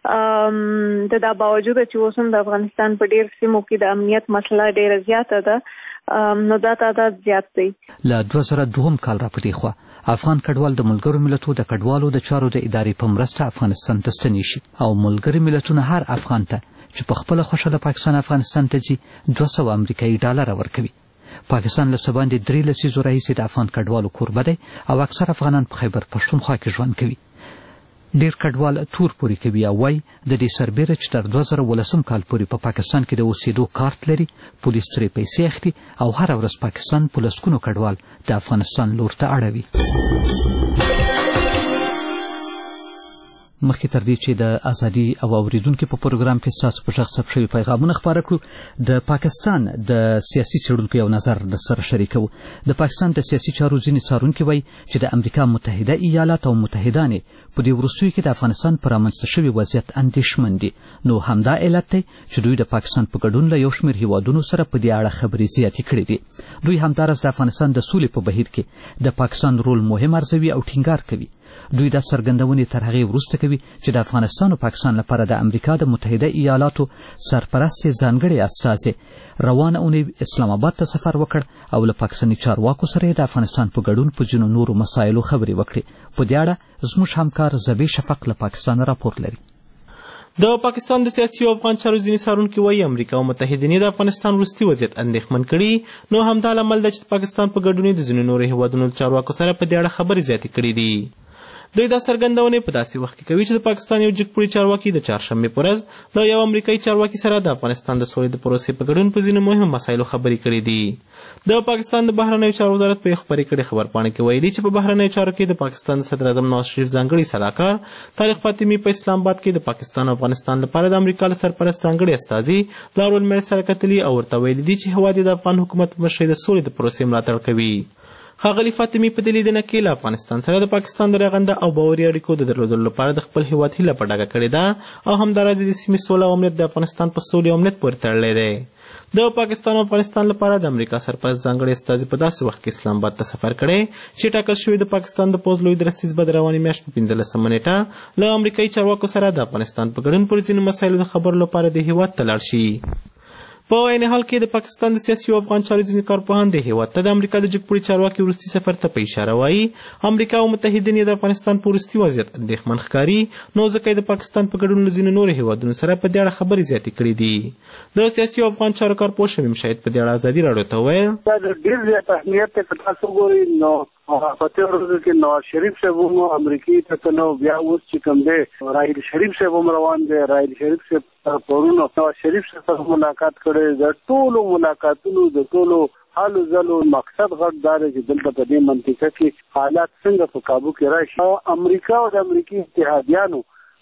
د دا باوجود چې اوس هم د افغانستان په ډېر سیمو کې د امنیت مسله ډېره زیاته ده نو دا تعداد زیات دی. له دوه زره دوهم کال راپدې خوا افغان کډوال د ملګرو ملتونو د کډوالو د چارو د ادارې په مرسته افغانستان ته ستنې شي او ملګري ملتونه هر افغان ته چې په خپله خوښه له پاکستان افغانستان ته ځي دوه سوه امریکایي ډالره ورکوي. پاکستان له څه باندې درې لسیزو راهیسې د افغان کډوالو کوربه دی او اکثر افغانان په خیبر پښتونخوا کې ژوند کوي. ډېر کډوال تور پورې کوي او وایي د دې سربیره چې تر دوه زره ولسم کال پورې په پا پاکستان کې د اوسېدو کارت لري پولیس ترې پیسې اخلي او هره ورځ پاکستان په لسګونو کډوال د افغانستان لور ته اړوي. مخکې تر دې چې د ازادي او اوریدونکو په پروګرام کې ستاسو په شخص ثبت شوي پیغامونه خپاره کړو، د پاکستان د سیاسي څېړونکو یو نظر د سره شریکو. د پاکستان د سیاسي چارو ځینې څارونکي وایي چې د امریکا متحده ایالات او متحدانې په دې وروستیو کې د افغانستان پر رامنځته شوي وضعیت اندېښمن دي، نو همدا علت دی چې دوی د پاکستان په ګډون له یو شمېر هیوادونو سره په دې اړه خبرې زیاتې کړې دي. دوی همداراز د افغانستان د سولې په بهیر کې د پاکستان رول مهم ارزوي او ټینګار کوي. دوی دا څرګندونې تر هغې وروسته کوي چې د افغانستان او پاکستان لپاره د امریکا د متحده ایالاتو سرپرست ځانګړی استازی روانه اونۍ اسلام آباد ته سفر وکړ او له پاکستاني چارواکو سره د افغانستان په ګډون په ځینو نورو مسایلو خبرې وکړې. په دې اړه زموږ همکار زبې شفق له پاکستان راپور لري. د پاکستان د سیاسي او افغان چارو ځینې څارونکي وایي امریکا او متحدینې د افغانستان وروستي وضعیت اندېښمن کړي، نو همدا لامل ده چې د پاکستان په ګډون د ځینو نورو هیوادونو د چارواکو سره په دې اړه خبرې زیاتې کړي دي. دوی دا څرګندونې په داسې وخت کې کوي چې د پاکستان یو جګپوړي چارواکي د چهارشنبې په ورځ له یو امریکایي چارواکي سره د افغانستان د سولې د پروسې په ګډون په ځینو مهمو مسایلو خبرې کړې دي. د پاکستان د بهرنیو چارو وزارت په یو خپرې کړې خبرپاڼه کې ویلي چې په بهرنیو چارو کې د پاکستان د صدراعظم نواز شریف ځانګړي سلاکار طارق فاطمي په اسلام آباد کې د پاکستان او افغانستان لپاره د امریکا له سرپرست ځانګړي استازي لارول میل سره کتلي او ورته ویلي دي چې هېواد د افغان حکومت په مشرۍ د سولې د پروسې ملاتړ کوي. ښاغلي فاطمي په دې لیدنه کې له افغانستان سره د پاکستان د رغنده او باوري اړیکو د درلودلو لپاره د خپل هېواد هیله په ډاګه کړې ده او همداراز د سیمې سوله او امنیت د افغانستان په سولې او امنیت پورې تړلی دی. د پاکستان او افغانستان لپاره د امریکا سرپرست ځانګړی استازي په داسې وخت کې اسلام آباد ته سفر کړی چې ټاکل شوي د پاکستان د پوځ لوی درستیز به د روانې میاشتې په پنځلسمه نیټه له امریکایي چارواکو سره د افغانستان په ګډون پر ځینو مسایلو د خبرو لپاره د هېواد ته لاړ شي. په عین حال کې د پاکستان د سیاسي او افغان چارو ځینې کارپوهان د هېواد ته د امریکا د جګپوړي چارواکي وروستي سفر ته په اشاره وایي امریکا او متحدین د افغانستان په وروستي وضعیت اندېښمن ښکاري، نو ځکه یې د پاکستان په ګډون له ځینو نورو هېوادونو سره په دې اړه خبرې زیاتې کړې دي. د سیاسي او افغان چارو کارپوه شمیم شاهد په دې اړه ازادي راډیو ته وویل دا ډېر زیات اهمیت دی که تاسو ګورئ نو په تېرو ورځو کې نواز شریف صاحب هم امریکې ته تلو، بیا اوس چې کوم دی راحیل شریف صاحب هم روان دی. راحیل شریف صاحب پرون نواز شریف صاحب سره ملاقات کړی. د ټولو ملاقاتونو د ټولو حالو ځلو مقصد غټ دا دی چې دلته په دې منطقه کې حالات څنګه په کابو کې راشي. امریکا او د امریکي اتحادیانو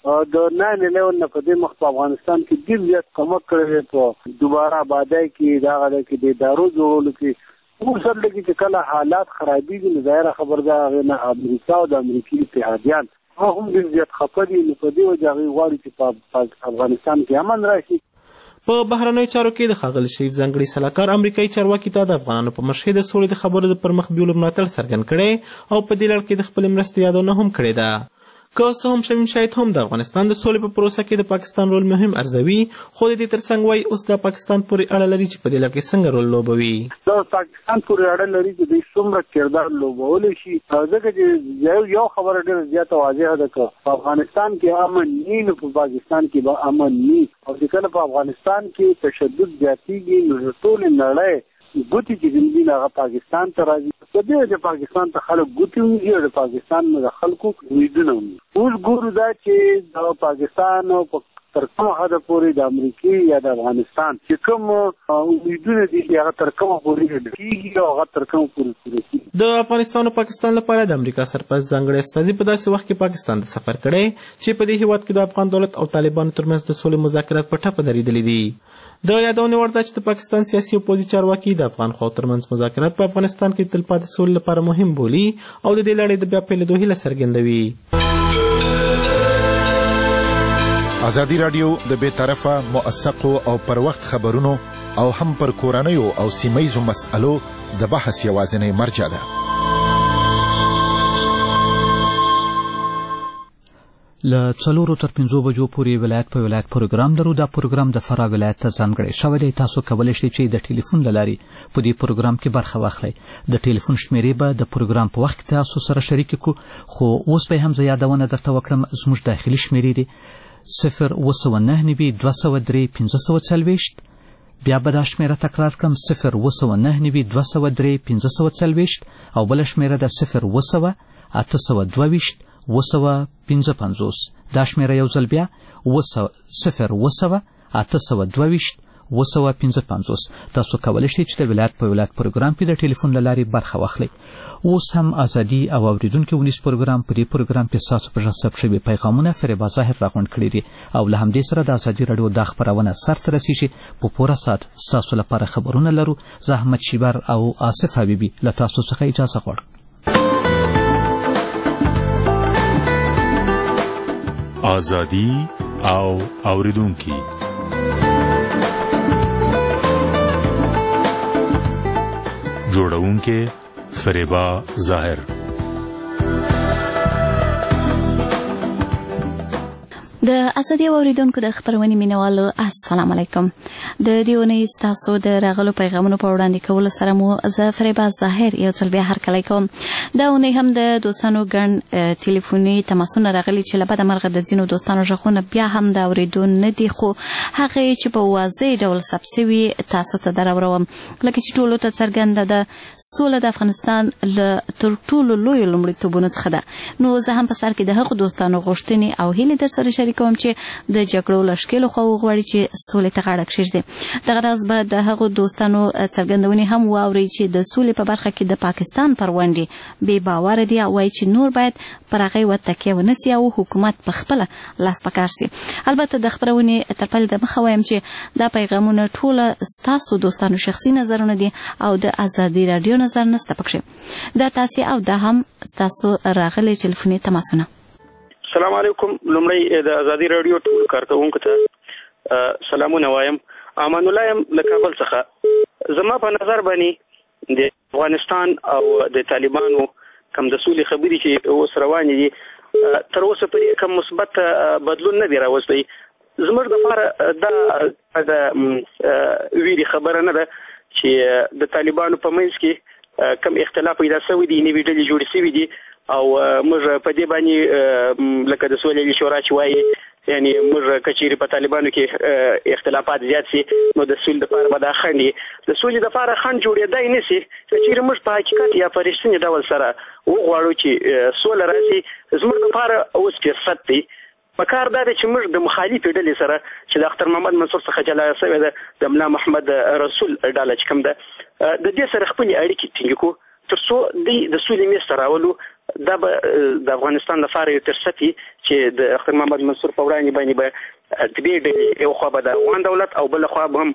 د ناین الیون نه په دې مخ په افغانستان کې ډېر زیات کمک کړی په دوباره آبادۍ کې دغه دی کې د ادارو جوړولو کې. موږ سره لګي چې کله حالات خرابېږي نو ظاهره خبر ده هغې نه امریکا او د امریکي اتحادیان هغه هم ډېر زیات خفه دي، نو په دې وجه هغوی غواړي چې په افغانستان کې امن راشي. په بهرنیو چارو کې د ښاغلي شریف ځانګړي سلاکار امریکایي چارواکي ته د افغانانو په مشرۍ د سولې د خبرو د پرمخ بیولو ملاتړ څرګند کړی او په دې لړ کې د خپلې مرستې یادونه هم کړې ده. که څه هم شمیم شاهد هم د افغانستان د سولې په پروسه کې د پاکستان رول مهم ارزوي، خو د دې ترڅنګ وایي اوس د پاکستان پورې اړه لري چې په دې لړ کې څنګه رول لوبوي. د پاکستان پورې اړه لري چې دوی څومره کردار لوبولی شي، ځکه چې یو خبره ډېره زیاته واضحه ده که په افغانستان کې امن نی نو په پاکستان کې به امن نی، او چې کله په افغانستان کې تشدد زیاتېږي نو د ټولې نړۍ ګوتې چې کوم دي هغه پاکستان ته راځي. په دې وجه پاکستان ته خلک ګوتې ونیسي او د پاکستان نه د خلکو امیدونه ونیسي. اوس ګورو دا چې د پاکستان په تر کومه حده پورې د امریکې یا د افغانستان چې کوم امیدونه دي هغه تر کومه پورې کېږي او هغه تر کومه پورې پوره کېږي. د افغانستان او پاکستان لپاره د امریکا سرپرست ځانګړی استازي په داسې وخت کې پاکستان ته سفر کړی چې په دې هېواد کې د افغان دولت او طالبانو ترمنځ د سولې مذاکرات په ټپه درېدلي دي. د یادونې وړ ده چې د پاکستان سیاسي او پوځي چارواکي د افغان خواو ترمنځ مذاکرات په افغانستان کې د تلپاتې سولې لپاره مهم بولي او د دې لړۍ د بیا پیلېدو هیله څرګندوي. ازادي راډیو د بې طرفه موثقو او پر وخت خبرونو او هم پر کورنیو او سیمهیزو مسألو د بحث یوازینۍ مرجع ده. له څلورو تر پنځو بجو پورې ولایت په ولایت پروګرام لرو. دا پروګرام د فراه ولایت ته ځانګړی شوی دی. تاسو کولی شئ چې د ټلیفون له لارې په دې پروګرام کې برخه واخلئ. د ټلیفون شمیرې به د پروګرام په وخت کې تاسو سره شریکې کړو، خو اوس به هم زه یادونه درته وکړم. زموږ داخلي شمیرې دي صفر اوه سوه نهه نوي دوه سوه درې پنځه سوه څلوېښت. بیا به دا شمیره تکرار کړم صفر اوه سوه نهه نوي دوه سوه درې پنځه سوه څلوېښت او بله شمیره ده صفر اوه سوه اته سوه دوه ویشت اوه سوه پنځه پنځوس. دا شمیره یو ځل بیا صفر اوه سوه اته سوه دوه ویشت اوه سوه پنځه پنځوس. تاسو کولی شئ چې د ولایت په ولایت پروګرام کې د ټلیفون له لارې برخه واخلئ. اوس هم ازادي او اوریدونکو ونیس پروګرام په دې پروګرام کې ستاسو په غږ ثبت شوي پیغامونه فریبا ظاهر راغونډ کړي دي او له همدې سره د ازادي راډیو دا خپرونه سرته رسیږي. په پوره ساعت ستاسو لپاره خبرونه لرو. زه احمد شیبر او آصف حبیبي له تاسو څخه اجازه غواړم. آزادی او اوریدونکي جوړونکي فریبا ظاهر. د ازادي اوریدونکو د خبرونې مینوالو السلام علیکم. د دې ونې ستاسو د راغلو پیغامونو په وړاندې کولو سره مو زه فریبا ظاهر یو ځل بیا هرکلی کوم. دا ونې هم د دوستانو ګڼ ټلیفوني تماسونه راغلي چې له بده مرغه د ځینو دوستانو غږونه بیا هم د اورېدو نه دي، خو هغې چې په واضح ډول ثبت سوي تاسو ته دراوروم. لکه چې ټولو ته څرګنده ده سوله د افغانستان له تر ټولو لویو لومړیتوبونو څخه ده. نو زه هم په سر کې د هغو دوستانو غوښتنې او هیلې در سره شریکوم چې د جګړو له ښکېلو خوا وغواړي چې سولې ته غاړه کښېږدي. دغه راز به د هغو دوستانو څرګندونې هم واورئ چې د سولې په برخه کې د پاکستان پر ونډې بې باوره دي او وایي چې نور باید پر هغې وتکیه ونه سي او حکومت په خپله لاس په کار سي. البته د خپرونې تر پیل دمخه وایم چې دا پیغامونه ټوله ستاسو دوستانو شخصي نظرونه دي او د ازادي راډیو نظر نسته پکښې. دا تاسې او دا هم ستاسو راغلي ټلیفوني تماسونه. السلام علیکم. لومړی د ازادي راډیو ټول کارکوونکو ته سلامونه وایم. امان الله یم له کابل څخه. زما په نظر باندې د افغانستان او د طالبانو کوم د سولې خبرې چې اوس روانې دي تر اوسه پورې کوم مثبت بدلون نه دی راوستی. زموږ دپاره دا د ویرې خبره نه ده چې د طالبانو په منځ کې کوم اختلاف پیدا شوی دی، نوې ډلې جوړې شوي دي او موږ په دې باندې لکه د سولې شورا چې وایي یعنی موږ کچېرې په طالبانو کې اختلافات زیات سي نو د سولې دپاره به دا خنډ وي. د سولې دپاره خنډ جوړېدای نه سي کچېرې موږ په حقیقت یا په رښتیني ډول سره وغواړو چې سوله راسي. زموږ دپاره اوس فرصت دی. پکار دا دی چې موږ د مخالفې ډلې سره چې د اختر محمد منصور څخه جلا شوې ده د ملا محمد رسول ډله چې کوم ده د دې سره خپلې اړیکې ټینګې کړو تر څو دوی د سولې میز ته راولو. دا به د افغانستان لپاره یو فرصت وي چې د اختر محمد منصور په وړاندې باندې به دوې ډلې، یو خوا به د افغان دولت او بله خوا به هم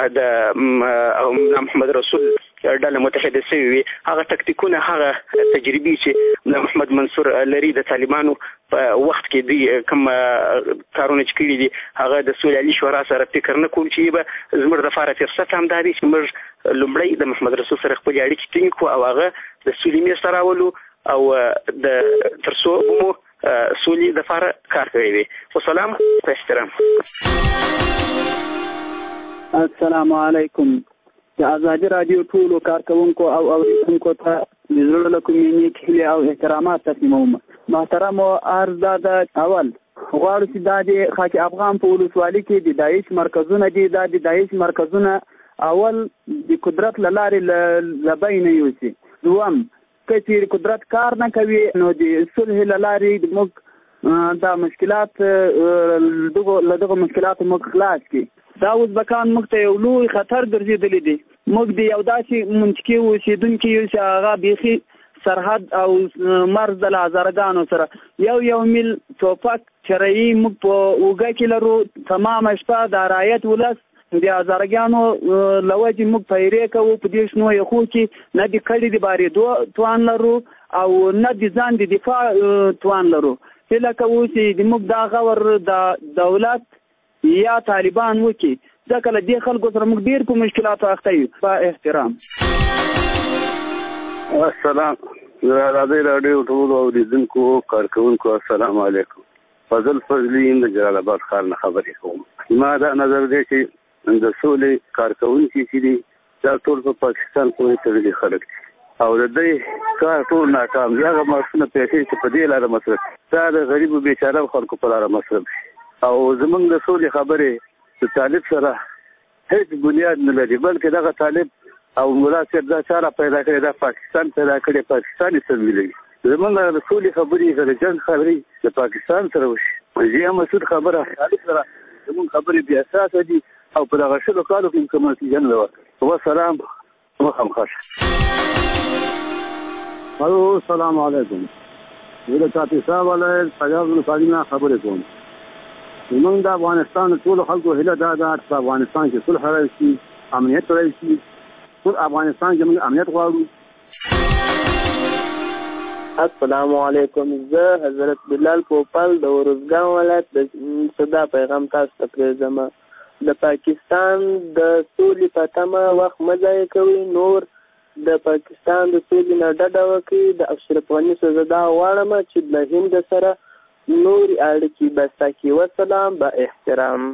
د ملا محمد رسول ډله متحده شوې وي. هغه تکتیکونه هغه تجربې چې ملا محمد منصور لري د طالبانو په وخت کې دوی کوم کارونه چې کړي دي هغه د سولې شورا سره فکر نه کوم چې به زموږ دپاره فرصت همدا دی چې موږ لومړی د محمد رسول سره خپلې اړیکې ټینګ کړو او هغه د سولې میز ته راولو او د تر څو مو سولې دپاره کار کوي وي. وسلام په احترام. السلام علیکم. د ازادي راډیو ټولو کارکوونکو او اوریدونکو ته د زړه له کومې نیک هیلې او احترامات تسلیموم. محترمو عرض دا ده اول غواړو چې دا د خاک افغان په ولسوالۍ کې د داعش مرکزونه دي. دا د داعش مرکزونه اول د قدرت له لارې له بینه یوسي. دوم که چې قدرت کار نه کوي نو د صلح له لارې موږ دا مشکلات له دغو مشکلاتو موږ خلاص کړي. دا ازبکان موږ ته یو لوی خطر ګرځېدلی دی. موږ د یو داسې منطقې اوسېدونکي یو چې هغه بیخي سرحد او مرز د له هزارګانو سره یو یو میل ټوپک چرایي موږ په اوږه کې لرو. تمامه شپه د رعیت ولس د هزارګانو له وجې موږ پیرې کوو په دې شنو یخو کې نه د کډې د بارېدو توان لرو او نه د ځان د دفاع توان لرو. هیله کوو چې د موږ دا غور د دولت یا طالبان وکړي ځکه له دې خلکو سره موږ ډېر په مشکلاتو اخته یو. په احترام. السلام. ازادي راډیو ټولو اوریدونکو کارکوونکو السلام علیکم. فضل فضلي د جلال آباد ښار نه خبرې کوم. ما دا نظر دی چې د سولې کارکوونکي چې دي دا ټول په پاکستان پورې تړلي خلک دي او د دې کار ټول ناکام دي. هغه معاشونه پیسې چې په دې لاره مصرف دا د غریبو بیچاره خلکو په لاره مصرف شي او زمونږ د سولې خبرې د طالب سره هیڅ بنیاد نه لري بلکې دغه طالب او ملا صاحب دا چاره پیدا کړې دا پاکستان پیدا کړې پاکستاني سرمایه زمونږ د سولې خبرې د جنګ خبرې د پاکستان سره وشي. ضیاء مسعود خبره طالب سره زمونږ خبرې بې اساسه دي او په دغه شلو کالو کې کوم نتیجه نه ورکړي. وسلام وخمخش. الو السلام علیکم. زه د کاپیسا ولایت فیاض القادری نه خبرې کوم. زمونږ د افغانستان ټولو خلکو هیله دا ده چې په افغانستان کې صلح راشي، امنیت راشي. ټول افغانستان کې موږ امنیت غواړو. السلام علیکم. زه حضرت بلال پوپل د ورزګان ولایت د صدا پیغام تاسو ته پرېږدم. د پاکستان د سولې په تمه وخت مه ضایع کوئ. نور د پاکستان د سولې نه ډډه وکړئ. د اشرف غني څخه زه دا غواړم چې د هند سره نورې اړیکې بسته کړي. وسلام با احترام.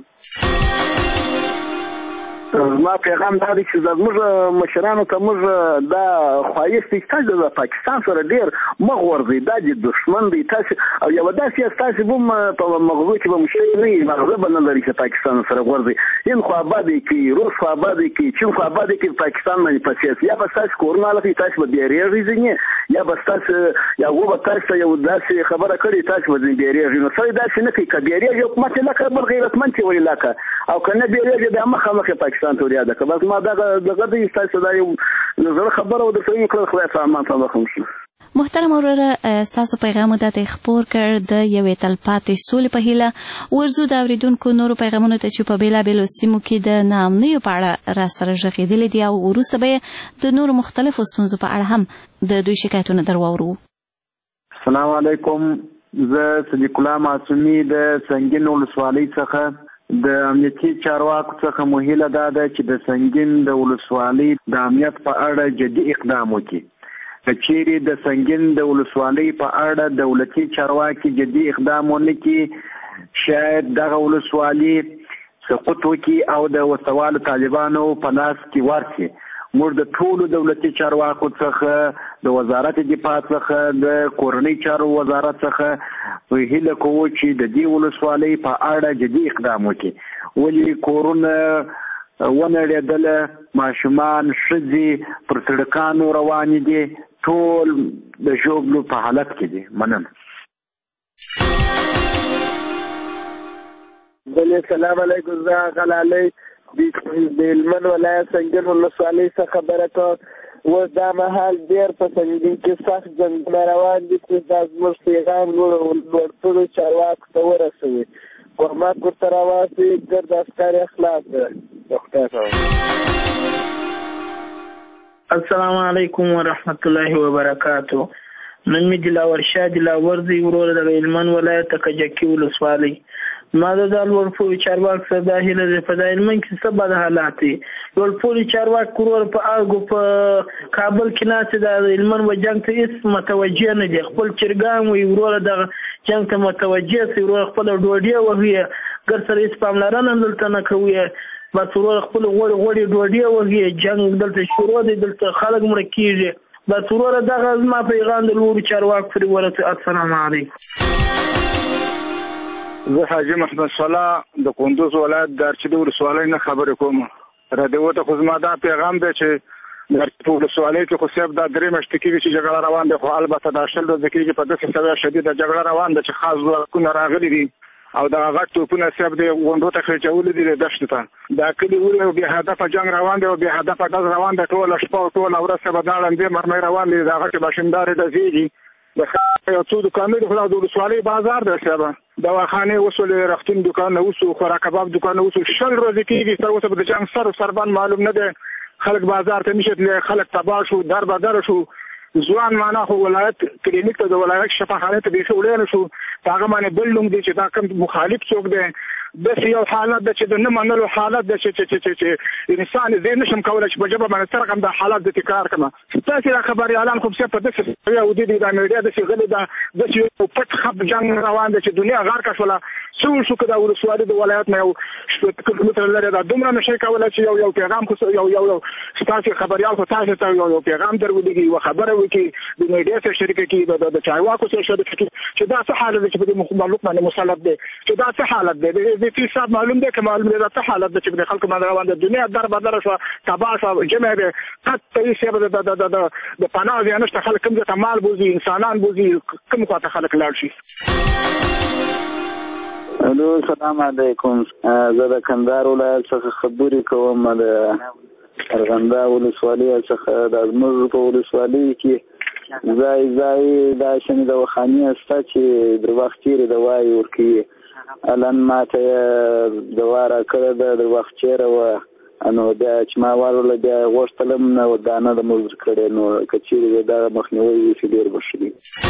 ما پیغام دا دی چې زموږ مشرانو ته موږ دا خواهش دی چې تاسو د پاکستان سره ډېر مه غورځئ. دا چې دښمن دی تاسو او یوه داسې یاست تاسو به هم په مغزو کې به مو شی نه وي، مغزه به نه لري چې پاکستان سره غورځئ. هند خو ابادې کړي، روس خو ابادې کړي، چین خو ابادې کړي، پاکستان باندې په سیاسي یا به ستاسو کورونه هلته تاسو به بیارېږئ ځینې، یا به ستاسو یا هغو به تاسو ته یو داسې خبره کړې تاسو به ځینې بیارېږئ. نو سړی داسې نه کوي. که بیارېږي حکومت یې لکه بل غیرتمند چې ولې لکه او که نه بیارېږي بیا مخامخ یې پاکستان ته ور یاده کړه. بس ما دغه دغه دی تاسو دا یو زړه خبره و درته وکړه. خدای په امان سره وخت. محترم وروره ستاسو پیغام مو ته خپور کړ د یوې تلپاتې سولې په هیله. ورځو د اوریدونکو نورو پیغامونو ته چې په بېلابېلو سیمو کې د ناامنیو په اړه راسره غږېدلي دي او وروسته به د نورو مختلفو ستونزو په اړه هم د دوی شکایتونه در واورو. السلام علیکم. زه صدیق الله معصومي د سنګین ولسوالۍ څخه د امنیتي چارواکو څخه مو هیله دا ده چې د سنګین د ولسوالۍ د امنیت په اړه جدي اقدام وکړي. که چیرې د سنګین د ولسوالۍ په اړه دولتي چارواکي جدي اقدام ونه کړي، شاید دغه ولسوالي سقوط وکړي او د وسوالو طالبانو په لاس کې ورشي. موږ د ټولو دولتي چارواکو څخه د وزارت دفاع څخه د کورنۍ چارو وزارت څخه په هیله کوو چې د دې ولسوالۍ په اړه جدي اقدام وکړي. ولې کورونه ونړېدله، ماشومان ښځې پر سړکانو روانې دي، ټول د ژوبلو په حالت کې دي. مننه. بلې سلام علیکم. زه غلالی د هلمند ولایت سنګین ولسوالۍ څخه خبره کوم. اوس دا مهال ډېر په سنګین کې سخت جنګونه روان دي چې دا زموږ پیغام لوړپوړو چارواکو ته ورسوي. کومک ورته راواچوي، ګرد عسکر یې خلاص کړه. السلام علیکم ورحمت الله وبرکاتو. نن مې دلاور شاه دلاور دی وروره د هلمند ولایت کجکي ولسوالۍ. ما د لوړپوړو چارواکو سره دا هیله ده په دا هلمند کې څه بد حالات دي. لوړپوړي چارواکي وروره په ارګو په کابل کې ناست د هلمند و جنګ ته هېڅ متوجه نه دي. خپل چرګان وي وروره دغه جنګ ته متوجه سي، وروره خپله ډوډۍ وهي، ګر سره هېڅ پاملرنه دلته نه کوي. بس وروره خپل غوړې غوړې ډوډۍ وهي. جنګ دلته شروع دی، دلته خلک مړه کېږي. بس وروره دغه زما پیغام د لوړو چارواکو پورې ورسوي. السلام علیکم. زه حاجي محمد صلاح د کندوز ولایت د ارچدي ولسوالۍ نه خبرې کوم. راډیو ته خو زما دا پیغام دی چې د ارچدي ولسوالۍ کې خو صاحب دا درې میاشتې کېږي چې جګړه روان دی، خو البته دا شل ورځې کېږي په داسې سویه شدیده جګړه روان ده چې خاص ځواکونه راغلي دي او دغه غټ توپونه صاحب د غونډو ته خېچولي دي د دښتو ته. دا کلي ولې او بې هدفه جنګ روان دی او بې هدفه ډز روان دی. ټوله شپه او ټوله ورځ صاحب دا ړندې مرمۍ روان دي. دا غټې باشندارې ډزېږي. د یو څو دوکانونه دي، خو د ولسوالۍ بازار دی صاحب. دواخانې وسولې، رختون دوکانونه وسو، خوراک کباب دوکانونه وسو. شل ورځې کېږي تر اوسه به د جنګ سر و سربند معلوم نه دی. خلک بازار ته نشي تللی، خلک تباه شو، در بدره شو. ځوان معنا خو ولایت کلینیک ته د ولایت شفاخانې ته بیخي وړی نه شو. په هغه باندې بل نوم دی چې دا کوم مخالف څوک دی. داسې یو حالت ده چې د نه منلو حالت ده چې انسان زه نشم کولی چې په ژبه باندې څرګم دا حالت د تکرار کړم. تاسې دا خبریالان خو په داسې سویه ودې دي، دا میډیا داسې غلې ده، داسې یو پټ خپ جنګ روان دی چې دنیا غرقه شوله. څه وشو که دا ولسوالي د ولایت نه یو شپېته کیلومتره لرې ده، دومره نشئ کولی چې یو یو پیغام خو یو یو یو ستاسې خبریال خو تاسې ته یو یو پیغام در ولېږي، یوه خبره وکړي، د میډیا سره شریکه کړي، د چارواکو سره شریکه کړي چې دا څه حالت دی چې په دې مخلوق باندې مسلط دی، چې دا څه حالت دی. د دې حساب معلوم دی که معلوم دی دا څه حالت دی چې د خلکو باندې روان دی. دنیا در بدره شوه، تباه شوه، جمع دی. قطعي صاحب د پناه ځای نشته. خلک کوم ځای ته مال بوځي، انسانان بوځي، کوم خوا ته خلک لاړ شي. الو سلام علیکم. زه د کندهار ولایت څخه خبرې کوم. د ارغنداب ولسوالۍ څخه د زموږ په ولسوالۍ کې ځای ځای دا شنې دواخانې شته چې د وخت تېرې دوایي ورکوي. الان ماته یې دوا راکړې ده، د وخت چېرې وه، نو بیا چې ما واروله بیا یې غوښتلم نه دا نه ده مزر کړې، نو که چېرې د دغه مخنیوی وشي ډېر به ښه وي.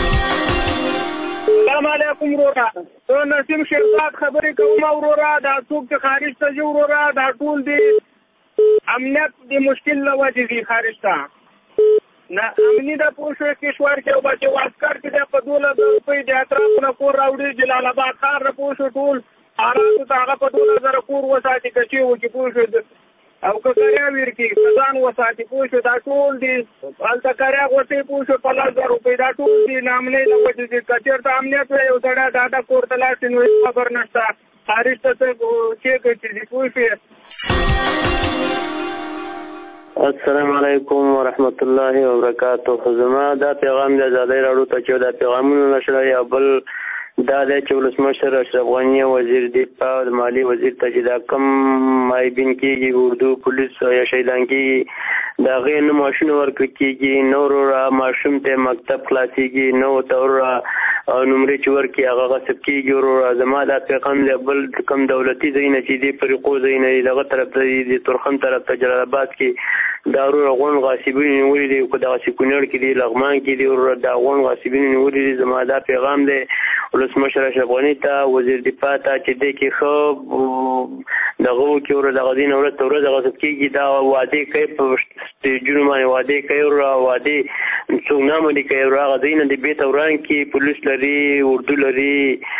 السلام علیکم وروره، زه نسیم شیرزاد خبرې کوم. وروره دا څوک چې خارج ته ځي وروره دا ټول د امنیت د مشکل له وجې ځي خارج ته. نه امني د پوه شوې کشور کې او بچې واسکر کې دی په دولس زره روپۍ د اطرافونه کور راوړي. جلال آباد ښار نه پوه شو ټول آراتو ته هغه په دولس زره کور وساتي که چې وکړي پوه شو، او که کریا ویر کې که ځان وساتي پوه شو. دا ټول دي هلته کریا غوټې پوه شو په لس زره روپۍ، دا ټول دي د امنۍ له وجې دي. که چېرته امنیت وی یو سړی ډاډه کور ته لاړ شي نو هېڅ خبر نشته، خارج ته څه چېرې چې دي پوه شوې. السلام علیکم ورحمت الله وبرکاته. زما دا پیغام د ازادۍ راډیو ته چې دا پیغامونه نشره یا بل دا دی چې ولسمشر اشرف غني وزیر دفاع او د مالی وزیر ته چې دا کم مایبین کېږي اردو پولیس یا شهیدان کېږي د هغې نه معاشونه ورکړل کېږي، نه وروره ماشوم ته مکتب خلاصېږي، نه ورته وروره نمرې چې ورکړي هغه غصب کېږي. وروره زما دا پیغام دی بل کم دولتي ځایونه چې دي فریقو ځایونه دي دغه طرف ته دي د تورخم طرف ته جلال آباد کې دا وروره غونډ غاصبین نیولي دي، که دغسې کونړ کې دي لغمان کې دي وروره دا غونډ غاصبین نیولي دي. زما دا پیغام دی ولسمشر اشرف غني ته وزیر دفاع ته چې دی کې ښه دغه وکړي وروره دغه ځای نه ورځ ته ورځ غصب کېږي. دا وعدې کوي په سټیجونو باندې وعدې کوي وروره وعدې څوک نه عملي کوي وروره هغه ځایونه د بیت وران کې پولیس لري اردو لري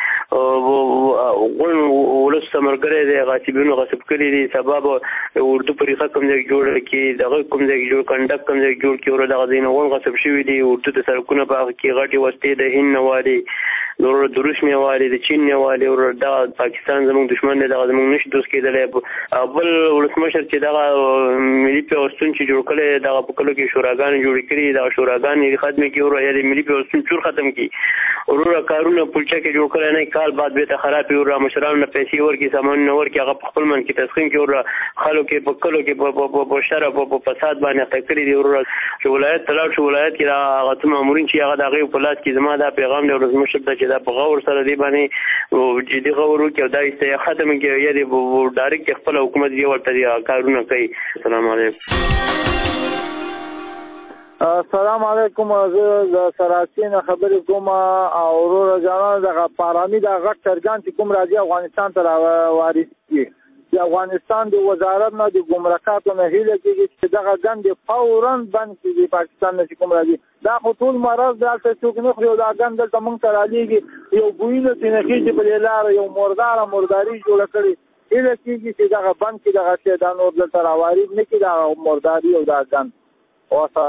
غون ولس تمرګری دی غاصبینو غصب کړي دي. سبا به اردو پریخه کوم ځای جوړ کړي دغه کوم ځای جوړ کنډک کوم ځای جوړ کړي وروره دغه ځایونه غون غصب شوي دي. اردو د سړکونه په هغه کې غټې وسلې د هند نه والي وروره د روس نه والي د چین نه والي وروره دغه پاکستان زموږ دښمن دی، دغه زموږ نشي دوست کېدلی. بل ولسمشر چې دغه ملي پیوستون چې جوړ کړی دغه په کلو کې شوراګانې جوړې کړي دغه شوراګانې ختمې کړي وروره یا د ملي پیوستون چور ختم کړي وروره کارونه پلچه کې جوړ کړی نه کال بعد بېرته خراب کړي وروره مشرانو نه پیسې ورکړي سامانونه ورکړي هغه په خپل من کې تسخیم کړي وروره خلکو کې په کلو کې په شر او په فساد باندې اخته کړي دي وروره چې ولایت ته لاړ شو ولایت کې هغه څه مامورین چې هغه د هغې په لاس کې زما دا پیغام دی ولسمشر ته چې دا په غور سره دې باندې جدي غور وکړي او دا ایسته ختم کړي یا دې ډایرکټ خپل حکومت یې ورته کارونه کوي. السلام علیکم. السلام علیکم. زه د سراسین خبرې کوم او وروره جانان دغه پارامي د غټ چرګان چې کوم راځي افغانستان ته وارد کړي د افغانستان د وزارت نه د ګمرکاتو نه هیله کېږي چې دغه ګند فوراً بند کړي پاکستان نه چې کوم راځي. دا خو ټول مرض دی هلته څوک نه خوري او دا ګند دلته موږ ته رالیږي یو بویونه چې نه خېږي په دې لاره یو مرداره مرداري جوړه کړې. هیله کېږي چې دغه بند کړي دغه شی دا نور دلته راوارد نه کړي دا مرداري او دا ګند. اوسه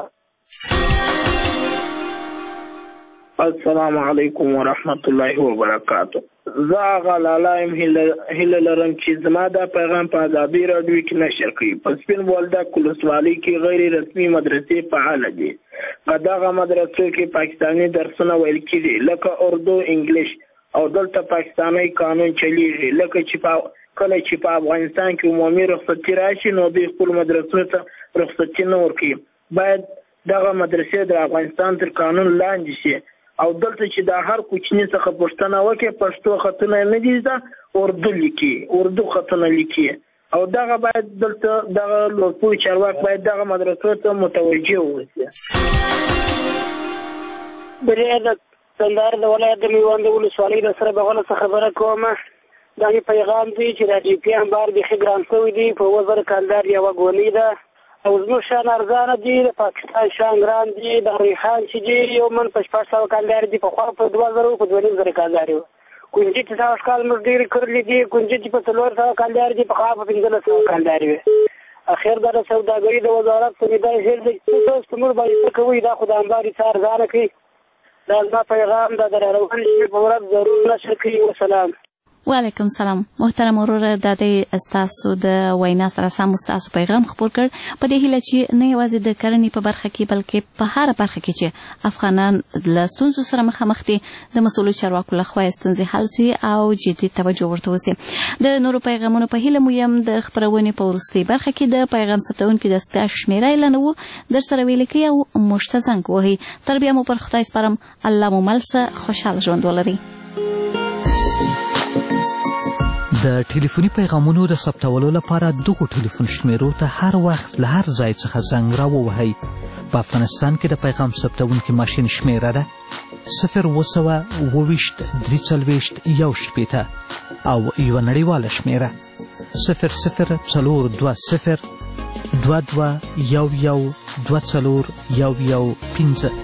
السلام علیکم ورحمت الله وبرکاته. زه هغه لالا یم هیله لرم چې زما دا پیغام په ازادۍ راډیو کې نشر کړي. په سپین بولدک ولسوالۍ کې غیر رسمي مدرسې فعاله دي. په دغه مدرسو کې پاکستاني درسونه ویل کېږي لکه اردو انګلیش او دلته پاکستاني قانون چلیږي. لکه چې په کله چې په افغانستان کې عمومي رخصتي راشي نو دوی خپل مدرسو ته رخصتي نه ورکوي. باید دغه مدرسې د افغانستان تر قانون لاندې شي او دلته چې د هر کوچني څخه پوښتنه وکړي پښتو خطونه نه دي زده اردو لیکي اردو خطونه لیکي او دغه باید دلته دغه لوړپوړي چارواک باید دغه مدرسو ته متوجه واوسي. بلې د کندهار د ولایت د میوند ولسوالۍ د سره بغله څخه خبره کوم. دا یې پیغام دی چې د ډي پي انبار بیخي ګران شوی دی په وزر کندهار یوه ګونۍ ده او زموږ شان ارزانه دي د پاکستان شان ګران دي د ریحان چې دي یو من په شپږ سوه کندهار دي پخوا په دوه زره په دوه نیم زره کندهار وو. کونجي چې سږ کال موږ ډېرې کړلې دي کونجي چې په څلور سوه کندهار دي پخوا په پنځلس سوه کندهار وي. اخر دا د سوداګري د وزارت ته مې دا هېر دی چې تاسو په موږ باندې څه کوئ دا خو د انبار څه ارزانه کړي. دا زما پیغام دا د راروان شپې په ورځ ضرور نشر کړي. وسلام. وعلیکم سلام محترم وروره د دې ستاسو د وینا سره سم ستاسو پیغام خپور کړ په دې هیله چې نه یوازې د کرنې په برخه کې بلکې په هر برخه کې چې افغانان له ستونزو سره مخامخ دي د مسؤلو چارواکو لخوا ستونزې حل سي او جدي توجه ورته وسي د نورو پیغامونو په هیله مو یم د خپرونې په وروستۍ برخه کې د پیغام ثبتونکي د ستا شمیره اعلانوو در سره ویل کوي او موږ ته زنګ وهي تر بیا مو پر خدای سپارم الله مو مل څه خوشحاله ژوند ولري. د ټلیفوني پیغامونو د ثبتولو لپاره دغو ټلیفون شمیرو ته هر وخت له هر ځای څخه زنګ راووهئ. په افغانستان کې د پیغام ثبتونکي ماشین شمیره ده صفر اوه سوه اوه ویشت درې څلوېښت یو شپېته او یوه نړیواله شمیره صفر صفر څلور دوه صفر دوه دوه یو یو دوه څلور یو یو پنځه.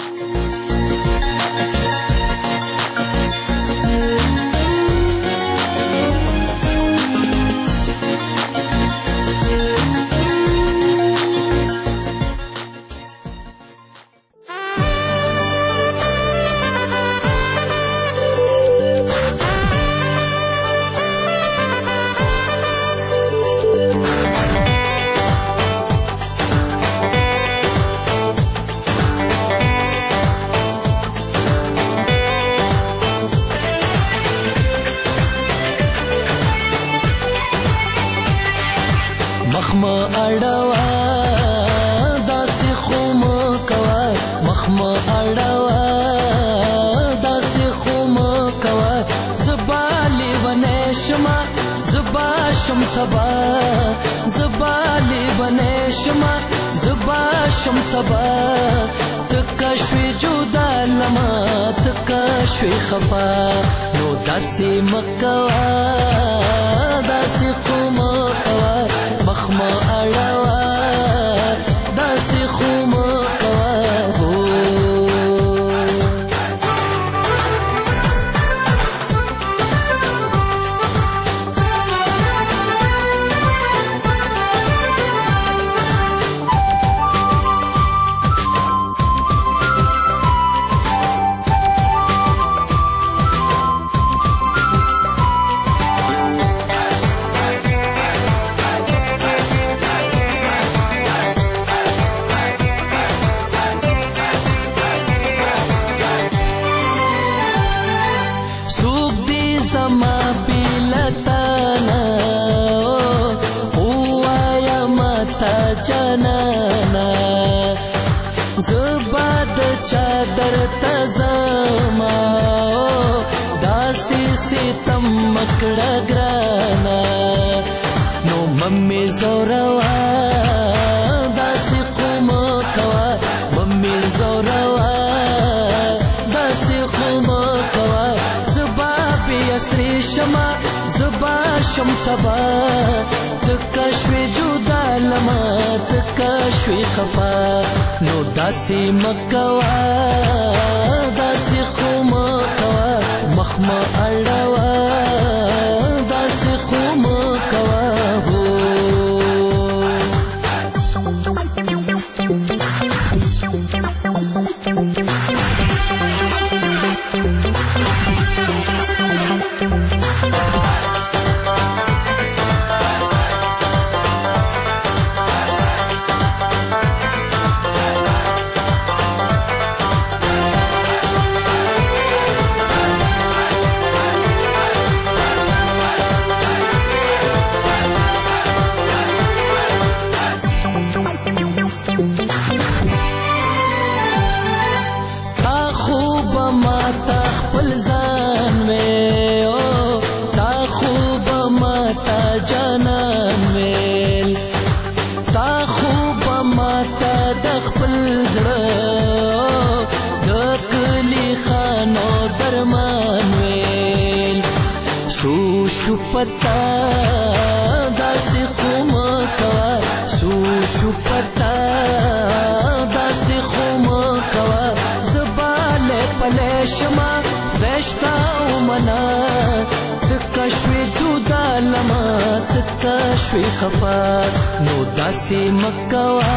شوي خفا نو داسې مکوا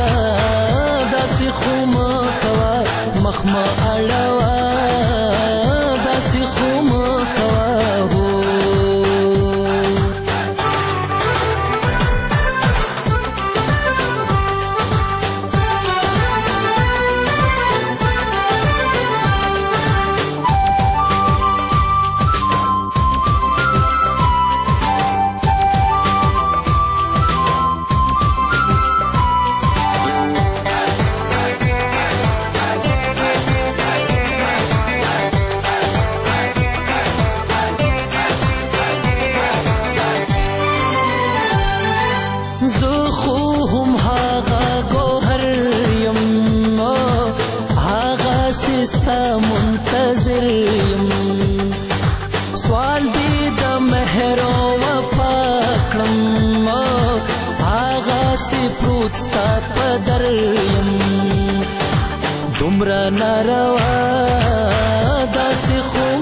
داسې خو مکوا مخ ما اړوا داسې خو مکوا هو ستا په در یم دومره ناروا داسې خو